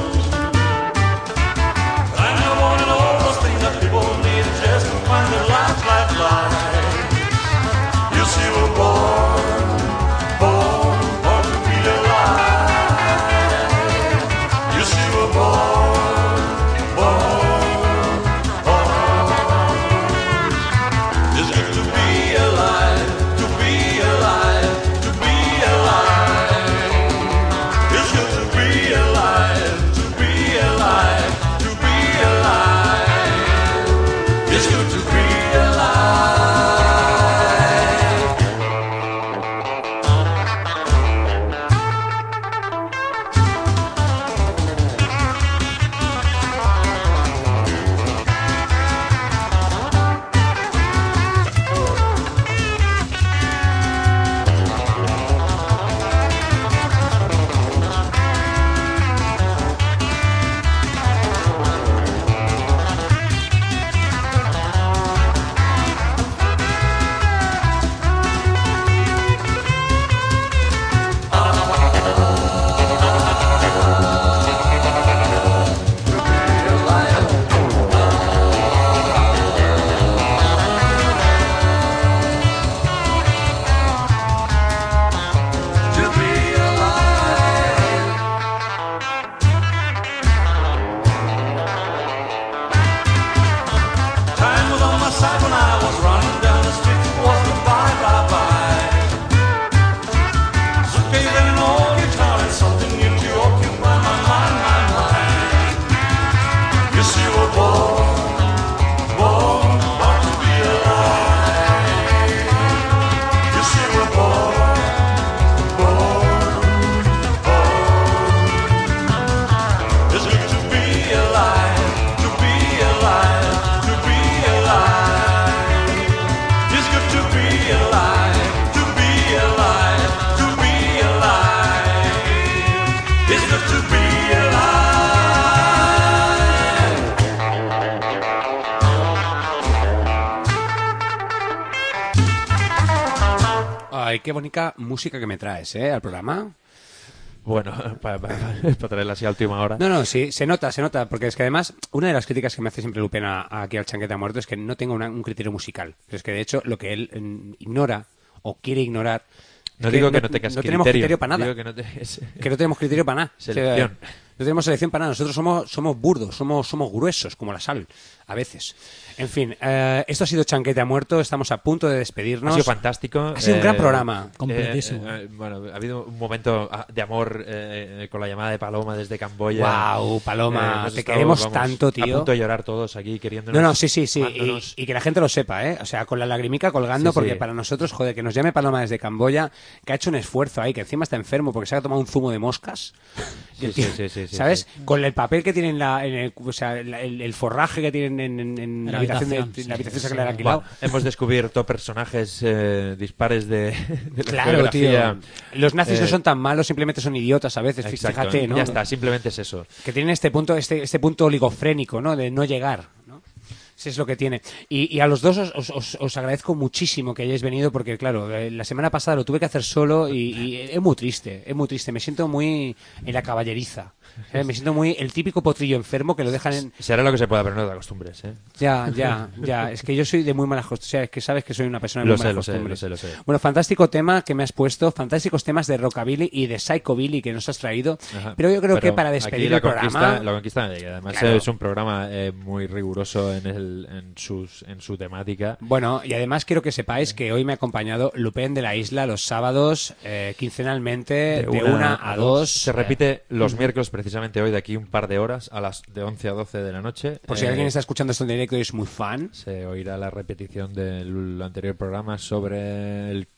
Speaker 5: Ay, qué bonita música que me traes, ¿eh? Al programa.
Speaker 6: Bueno, para, para, para traerla así a última hora.
Speaker 5: No, no, sí, se nota, se nota, porque es que además, una de las críticas que me hace siempre Lupen a, a aquí al Chanquete Muerto es que no tengo una, un criterio musical. Pero es que de hecho lo que él mm, ignora o quiere ignorar.
Speaker 6: No digo que no tengas
Speaker 5: no tenemos
Speaker 6: criterio,
Speaker 5: criterio para nada.
Speaker 6: digo que no te- es-
Speaker 5: Que no tenemos criterio para nada.
Speaker 6: Selección.
Speaker 5: O sea, no tenemos selección para nada. Nosotros somos, somos burdos, somos, somos gruesos, como la sal, a veces. En fin, eh, esto ha sido Chanquete a Muerto. Estamos a punto de despedirnos.
Speaker 6: Ha sido fantástico.
Speaker 5: Ha sido un gran
Speaker 6: eh,
Speaker 5: programa.
Speaker 7: Completísimo.
Speaker 6: eh, eh, bueno, ha habido un momento ah, de amor eh, con la llamada de Paloma desde Camboya.
Speaker 5: Guau, Paloma,
Speaker 6: hemos
Speaker 5: te
Speaker 6: estado,
Speaker 5: queremos
Speaker 6: vamos,
Speaker 5: tanto, tío.
Speaker 6: A punto de llorar todos aquí queriéndonos.
Speaker 5: No, no, sí, sí, sí. Y,
Speaker 6: amándonos.
Speaker 5: y que la gente lo sepa, ¿eh? O sea, con la lagrimica colgando,
Speaker 6: Sí,
Speaker 5: porque
Speaker 6: sí.
Speaker 5: para nosotros, joder, que nos llame Paloma desde Camboya, que ha hecho un esfuerzo ahí, que encima está enfermo porque se ha tomado un zumo de moscas. Y el
Speaker 6: Sí,
Speaker 5: tío,
Speaker 6: sí, sí, sí,
Speaker 5: ¿sabes?
Speaker 6: sí.
Speaker 5: Con el papel que tienen, la, en el, o sea, la- el, el forraje que tienen en, en- en
Speaker 7: En
Speaker 5: la
Speaker 7: la
Speaker 5: habitación, de,
Speaker 7: habitación,
Speaker 5: en la habitación
Speaker 7: sí,
Speaker 5: esa que
Speaker 7: sí.
Speaker 5: le han alquilado.
Speaker 6: Bueno, hemos descubierto personajes eh, dispares de, de la
Speaker 5: Claro, tío.
Speaker 6: geografía.
Speaker 5: Los nazis
Speaker 6: Eh,
Speaker 5: no son tan malos, simplemente son idiotas a veces.
Speaker 6: Exacto,
Speaker 5: Fíjate, ¿no?
Speaker 6: ya está, simplemente es eso.
Speaker 5: Que tienen este punto, este, este punto oligofrénico, ¿no? De no llegar, ¿no? Eso es lo que tiene. Y, y a los dos os, os- os, os agradezco muchísimo que hayáis venido porque, claro, eh, la semana pasada lo tuve que hacer solo y, y es muy triste, es muy triste. Me siento muy en la caballeriza. ¿sabes? Me siento muy el típico potrillo enfermo que lo dejan en...
Speaker 6: Se hará lo que se pueda, pero no te acostumbres, ¿eh?
Speaker 5: Ya, ya, ya. Es que yo soy de muy malas costumbres. O sea, es que sabes que soy una persona de
Speaker 6: Lo
Speaker 5: muy
Speaker 6: sé,
Speaker 5: malas
Speaker 6: lo sé,
Speaker 5: costumbres.
Speaker 6: lo sé, lo sé.
Speaker 5: Bueno, fantástico tema que me has puesto, fantásticos temas de rockabilly y de psychobilly que nos has traído.
Speaker 6: Ajá.
Speaker 5: Pero yo creo
Speaker 6: Pero
Speaker 5: que para
Speaker 6: aquí
Speaker 5: despedir
Speaker 6: la
Speaker 5: el programa...
Speaker 6: conquista, la conquista, y además
Speaker 5: Claro.
Speaker 6: es un programa eh, muy riguroso en, el, en, sus, en su temática.
Speaker 5: Bueno, y además quiero que sepáis que hoy me ha acompañado Lupen de la Isla los sábados, eh, quincenalmente, de una, a dos.
Speaker 6: Se repite los miércoles, precisamente hoy, de aquí un par de horas, a las de once a doce de la noche.
Speaker 5: Por si
Speaker 6: Eh,
Speaker 5: alguien está escuchando esto en directo y es muy fan.
Speaker 6: Se oirá la repetición del anterior programa sobre el-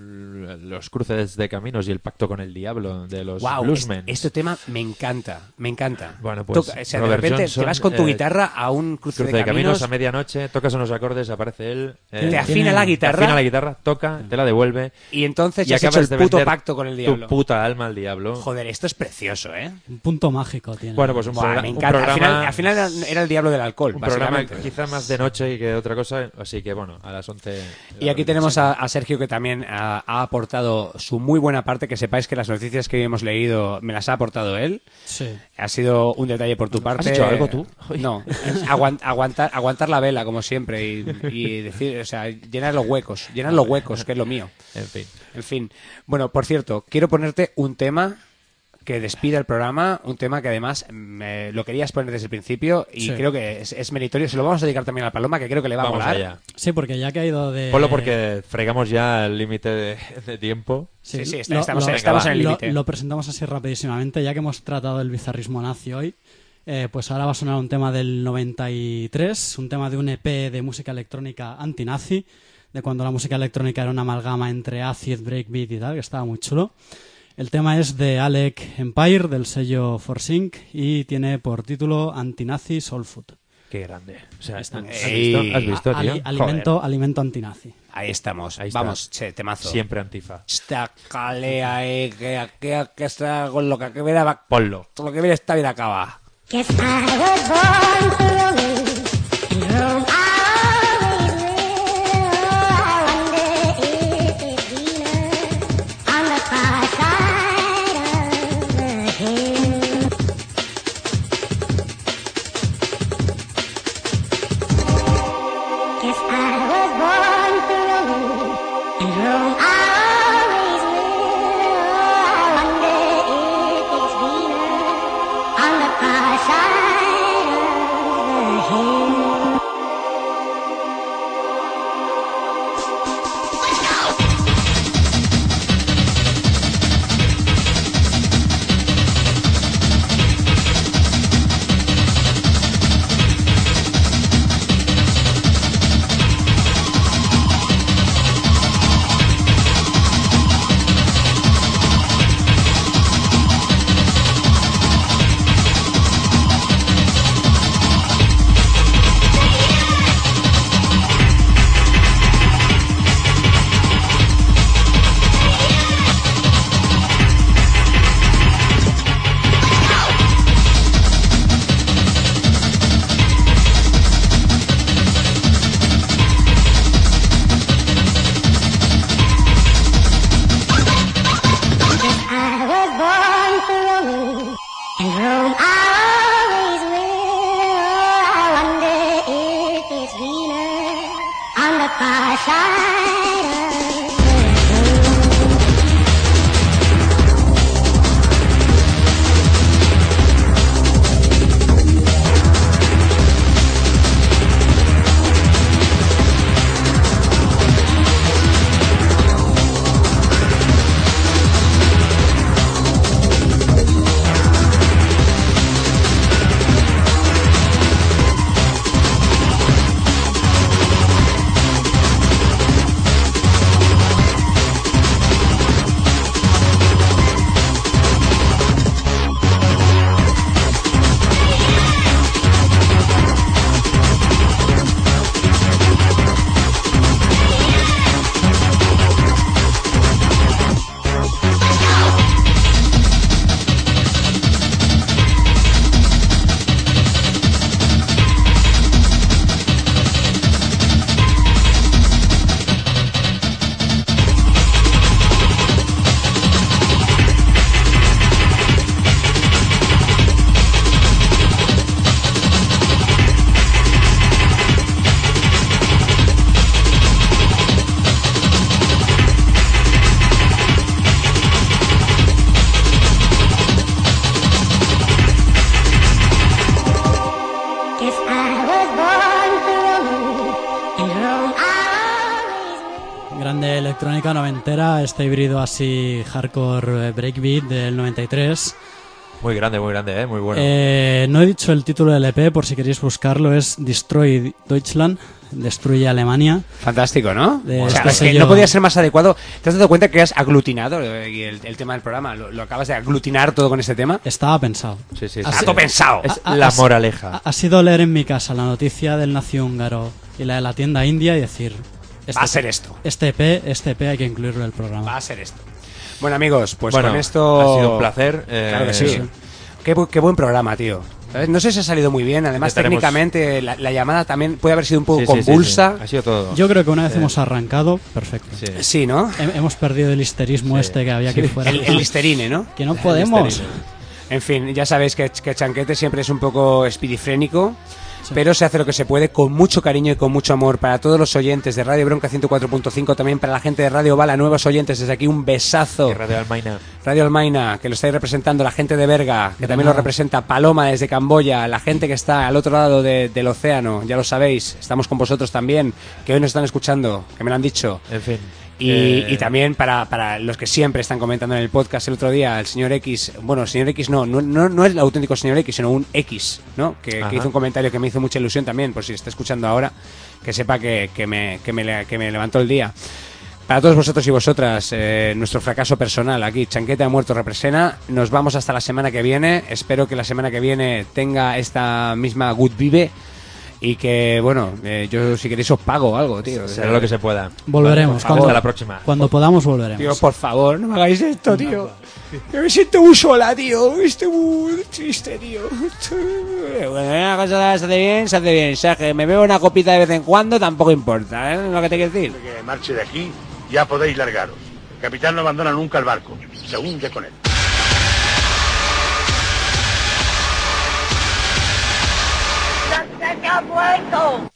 Speaker 6: los cruces de caminos y el pacto con el diablo de los
Speaker 5: Wow,
Speaker 6: bluesmen.
Speaker 5: este tema me encanta, me encanta.
Speaker 6: Bueno, pues
Speaker 5: Toca- o sea, de
Speaker 6: Robert
Speaker 5: repente
Speaker 6: Johnson,
Speaker 5: te vas con tu
Speaker 6: eh,
Speaker 5: guitarra a un cruce,
Speaker 6: Cruce
Speaker 5: de,
Speaker 6: de caminos
Speaker 5: caminos,
Speaker 6: a medianoche, tocas unos acordes, aparece él. eh,
Speaker 5: te afina la
Speaker 6: Te
Speaker 5: guitarra
Speaker 6: afina la guitarra, toca, te la devuelve.
Speaker 5: y entonces
Speaker 6: Y
Speaker 5: ya has hecho
Speaker 6: acabas
Speaker 5: el
Speaker 6: de
Speaker 5: puto
Speaker 6: vender
Speaker 5: pacto con el diablo.
Speaker 6: Tu puta alma al diablo.
Speaker 5: Joder, esto es precioso, ¿eh?
Speaker 7: Un punto mágico tiene.
Speaker 6: Bueno, pues un,
Speaker 5: Buah,
Speaker 6: progra-
Speaker 5: me
Speaker 6: un
Speaker 5: encanta. Al
Speaker 6: programa,
Speaker 5: final, al final era, era el diablo del alcohol,
Speaker 6: un programa
Speaker 5: básicamente.
Speaker 6: quizá más de noche que otra cosa, así que bueno, a las once.
Speaker 5: Y aquí tenemos a, a Sergio que también ha, ha aportado su muy buena parte, que sepáis que las noticias que hemos leído me las ha aportado él.
Speaker 7: Sí.
Speaker 5: Ha sido un detalle por tu parte.
Speaker 6: hecho algo tú?
Speaker 5: No, aguant- aguantar, aguantar la vela como siempre y, y decir, o sea, llenar los huecos, llenar los huecos, que es lo mío.
Speaker 6: En fin.
Speaker 5: En fin. Bueno, por cierto, quiero ponerte un tema que despida el programa, un tema que además me, lo querías poner desde el principio y
Speaker 7: Sí.
Speaker 5: creo que es, es meritorio. Se lo vamos a dedicar también a Paloma, que creo que le va
Speaker 6: Vamos
Speaker 5: a molar.
Speaker 6: allá.
Speaker 7: Sí, porque ya que ha ido de...
Speaker 6: Ponlo porque fregamos ya el límite de, de tiempo.
Speaker 5: Sí, sí, está-
Speaker 7: lo-
Speaker 5: estamos,
Speaker 7: lo-
Speaker 5: estamos en el
Speaker 7: lo-
Speaker 5: límite.
Speaker 7: Lo presentamos así rapidísimamente, ya que hemos tratado del bizarrismo nazi hoy. Eh, pues ahora va a sonar un tema del noventa y tres, un tema de un E P de música electrónica antinazi, de cuando la música electrónica era una amalgama entre acid, breakbeat y tal, que estaba muy chulo. El tema es de Alec Empire, del sello Forsync, y tiene por título Antinazi Soul Food.
Speaker 6: Qué grande. O sea, ¿has
Speaker 7: Estamos.
Speaker 6: visto, ¿Has visto,
Speaker 7: A-
Speaker 6: tío?
Speaker 7: ali- alimento, alimento antinazi.
Speaker 5: Ahí estamos.
Speaker 6: Ahí está.
Speaker 5: Vamos, che, temazo.
Speaker 6: Siempre antifa.
Speaker 5: Esta calea, eh, que, que, que está con lo que, que viene, va-
Speaker 6: Ponlo.
Speaker 5: todo lo que viene está bien acaba.
Speaker 13: Guess I was born to lose, and Rome I always will. I wonder if it's greener on the far side of the hill. Guess I was born to lose, and Rome I always will. I wonder if it's greener on the far side of the whom I always will. I wonder if it's greener on the far side of
Speaker 7: electrónica noventera, este híbrido así hardcore breakbeat del noventa y tres.
Speaker 6: Muy grande, muy grande, ¿eh? Muy bueno.
Speaker 7: Eh, no he dicho el título del E P, por si queréis buscarlo, es Destroy Deutschland, Destruye Alemania.
Speaker 5: Fantástico, ¿no?
Speaker 7: De
Speaker 5: O sea,
Speaker 7: este
Speaker 5: es que
Speaker 7: sello-
Speaker 5: no podía ser más adecuado. ¿Te has dado cuenta que has aglutinado eh, el, el tema del programa? Lo, lo acabas de aglutinar todo con este tema.
Speaker 7: Estaba pensado.
Speaker 6: Sí, sí,
Speaker 7: Ha
Speaker 5: Está
Speaker 7: si-
Speaker 5: todo pensado.
Speaker 6: Es
Speaker 7: ha-
Speaker 6: la
Speaker 7: ha-
Speaker 6: moraleja.
Speaker 7: Ha, ha sido leer en mi casa la noticia del nazi húngaro y la de la tienda india y decir...
Speaker 5: Va a ser esto.
Speaker 7: Este E P, este E P hay que incluirlo en el programa.
Speaker 5: Va a ser esto. Bueno, amigos, pues
Speaker 6: Bueno,
Speaker 5: con esto...
Speaker 6: ha sido un placer. eh,
Speaker 5: Claro que sí. Qué, bu- qué buen programa, tío. ¿Sabes? No sé si ha salido muy bien. Además,
Speaker 6: Intentaremos-
Speaker 5: técnicamente, la, la llamada también puede haber sido un poco
Speaker 6: Sí, sí, sí,
Speaker 5: convulsa.
Speaker 6: sí. Ha sido todo.
Speaker 7: Yo creo que una vez
Speaker 6: Sí.
Speaker 7: hemos arrancado, perfecto.
Speaker 6: Sí.
Speaker 5: Sí, ¿no?
Speaker 7: Hem- hemos perdido el histerismo
Speaker 6: Sí.
Speaker 7: este que había aquí fuera.
Speaker 5: El, el listerine, ¿no?
Speaker 7: Que no podemos.
Speaker 6: Listerine.
Speaker 5: En fin, ya sabéis que, que Chanquete siempre es un poco espidifrénico, pero se hace lo que se puede con mucho cariño y con mucho amor para todos los oyentes de Radio Bronca ciento cuatro punto cinco, también para la gente de Radio Bala, nuevos oyentes, desde aquí un besazo.
Speaker 6: Y Radio Almaina.
Speaker 5: Radio Almaina, que lo estáis representando, la gente de Berga, que también lo representa Paloma desde Camboya, la gente que está al otro lado de- del océano, ya lo sabéis, estamos con vosotros también, que hoy nos están escuchando, que me lo han dicho.
Speaker 6: En fin.
Speaker 5: Y,
Speaker 6: Eh,
Speaker 5: y también para, para los que siempre están comentando en el podcast el otro día, el señor X, bueno, el señor X no, no, no, no es el auténtico señor X, sino un X, ¿no? Que,
Speaker 6: Ajá.
Speaker 5: que hizo un comentario que me hizo mucha ilusión también, por si está escuchando ahora, que sepa que, que, me, que, me, le- que me levantó el día. Para todos vosotros y vosotras, eh, nuestro fracaso personal aquí, Chanquete ha muerto represena, nos vamos hasta la semana que viene, espero que la semana que viene tenga esta misma good vibe. Y que, bueno, eh, yo si queréis os pago algo, tío.
Speaker 6: Será lo que se pueda.
Speaker 7: Volveremos.
Speaker 6: Por favor.
Speaker 7: Cuando,
Speaker 6: Hasta la próxima.
Speaker 7: Cuando podamos, volveremos.
Speaker 5: Tío, por favor, no me hagáis esto, tío. Yo me siento muy sola, tío. Estoy muy triste, tío. Bueno, una cosa se hace bien, se hace bien. O sea, que me bebo una copita de vez en cuando, tampoco importa, ¿eh? Lo que te quiero decir.
Speaker 3: Que marche de aquí, ya podéis largaros. El capitán no abandona nunca el barco. Se hunde con él.
Speaker 13: ¡Se ha muerto!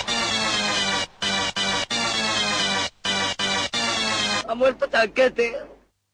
Speaker 12: Ha muerto Chanquete.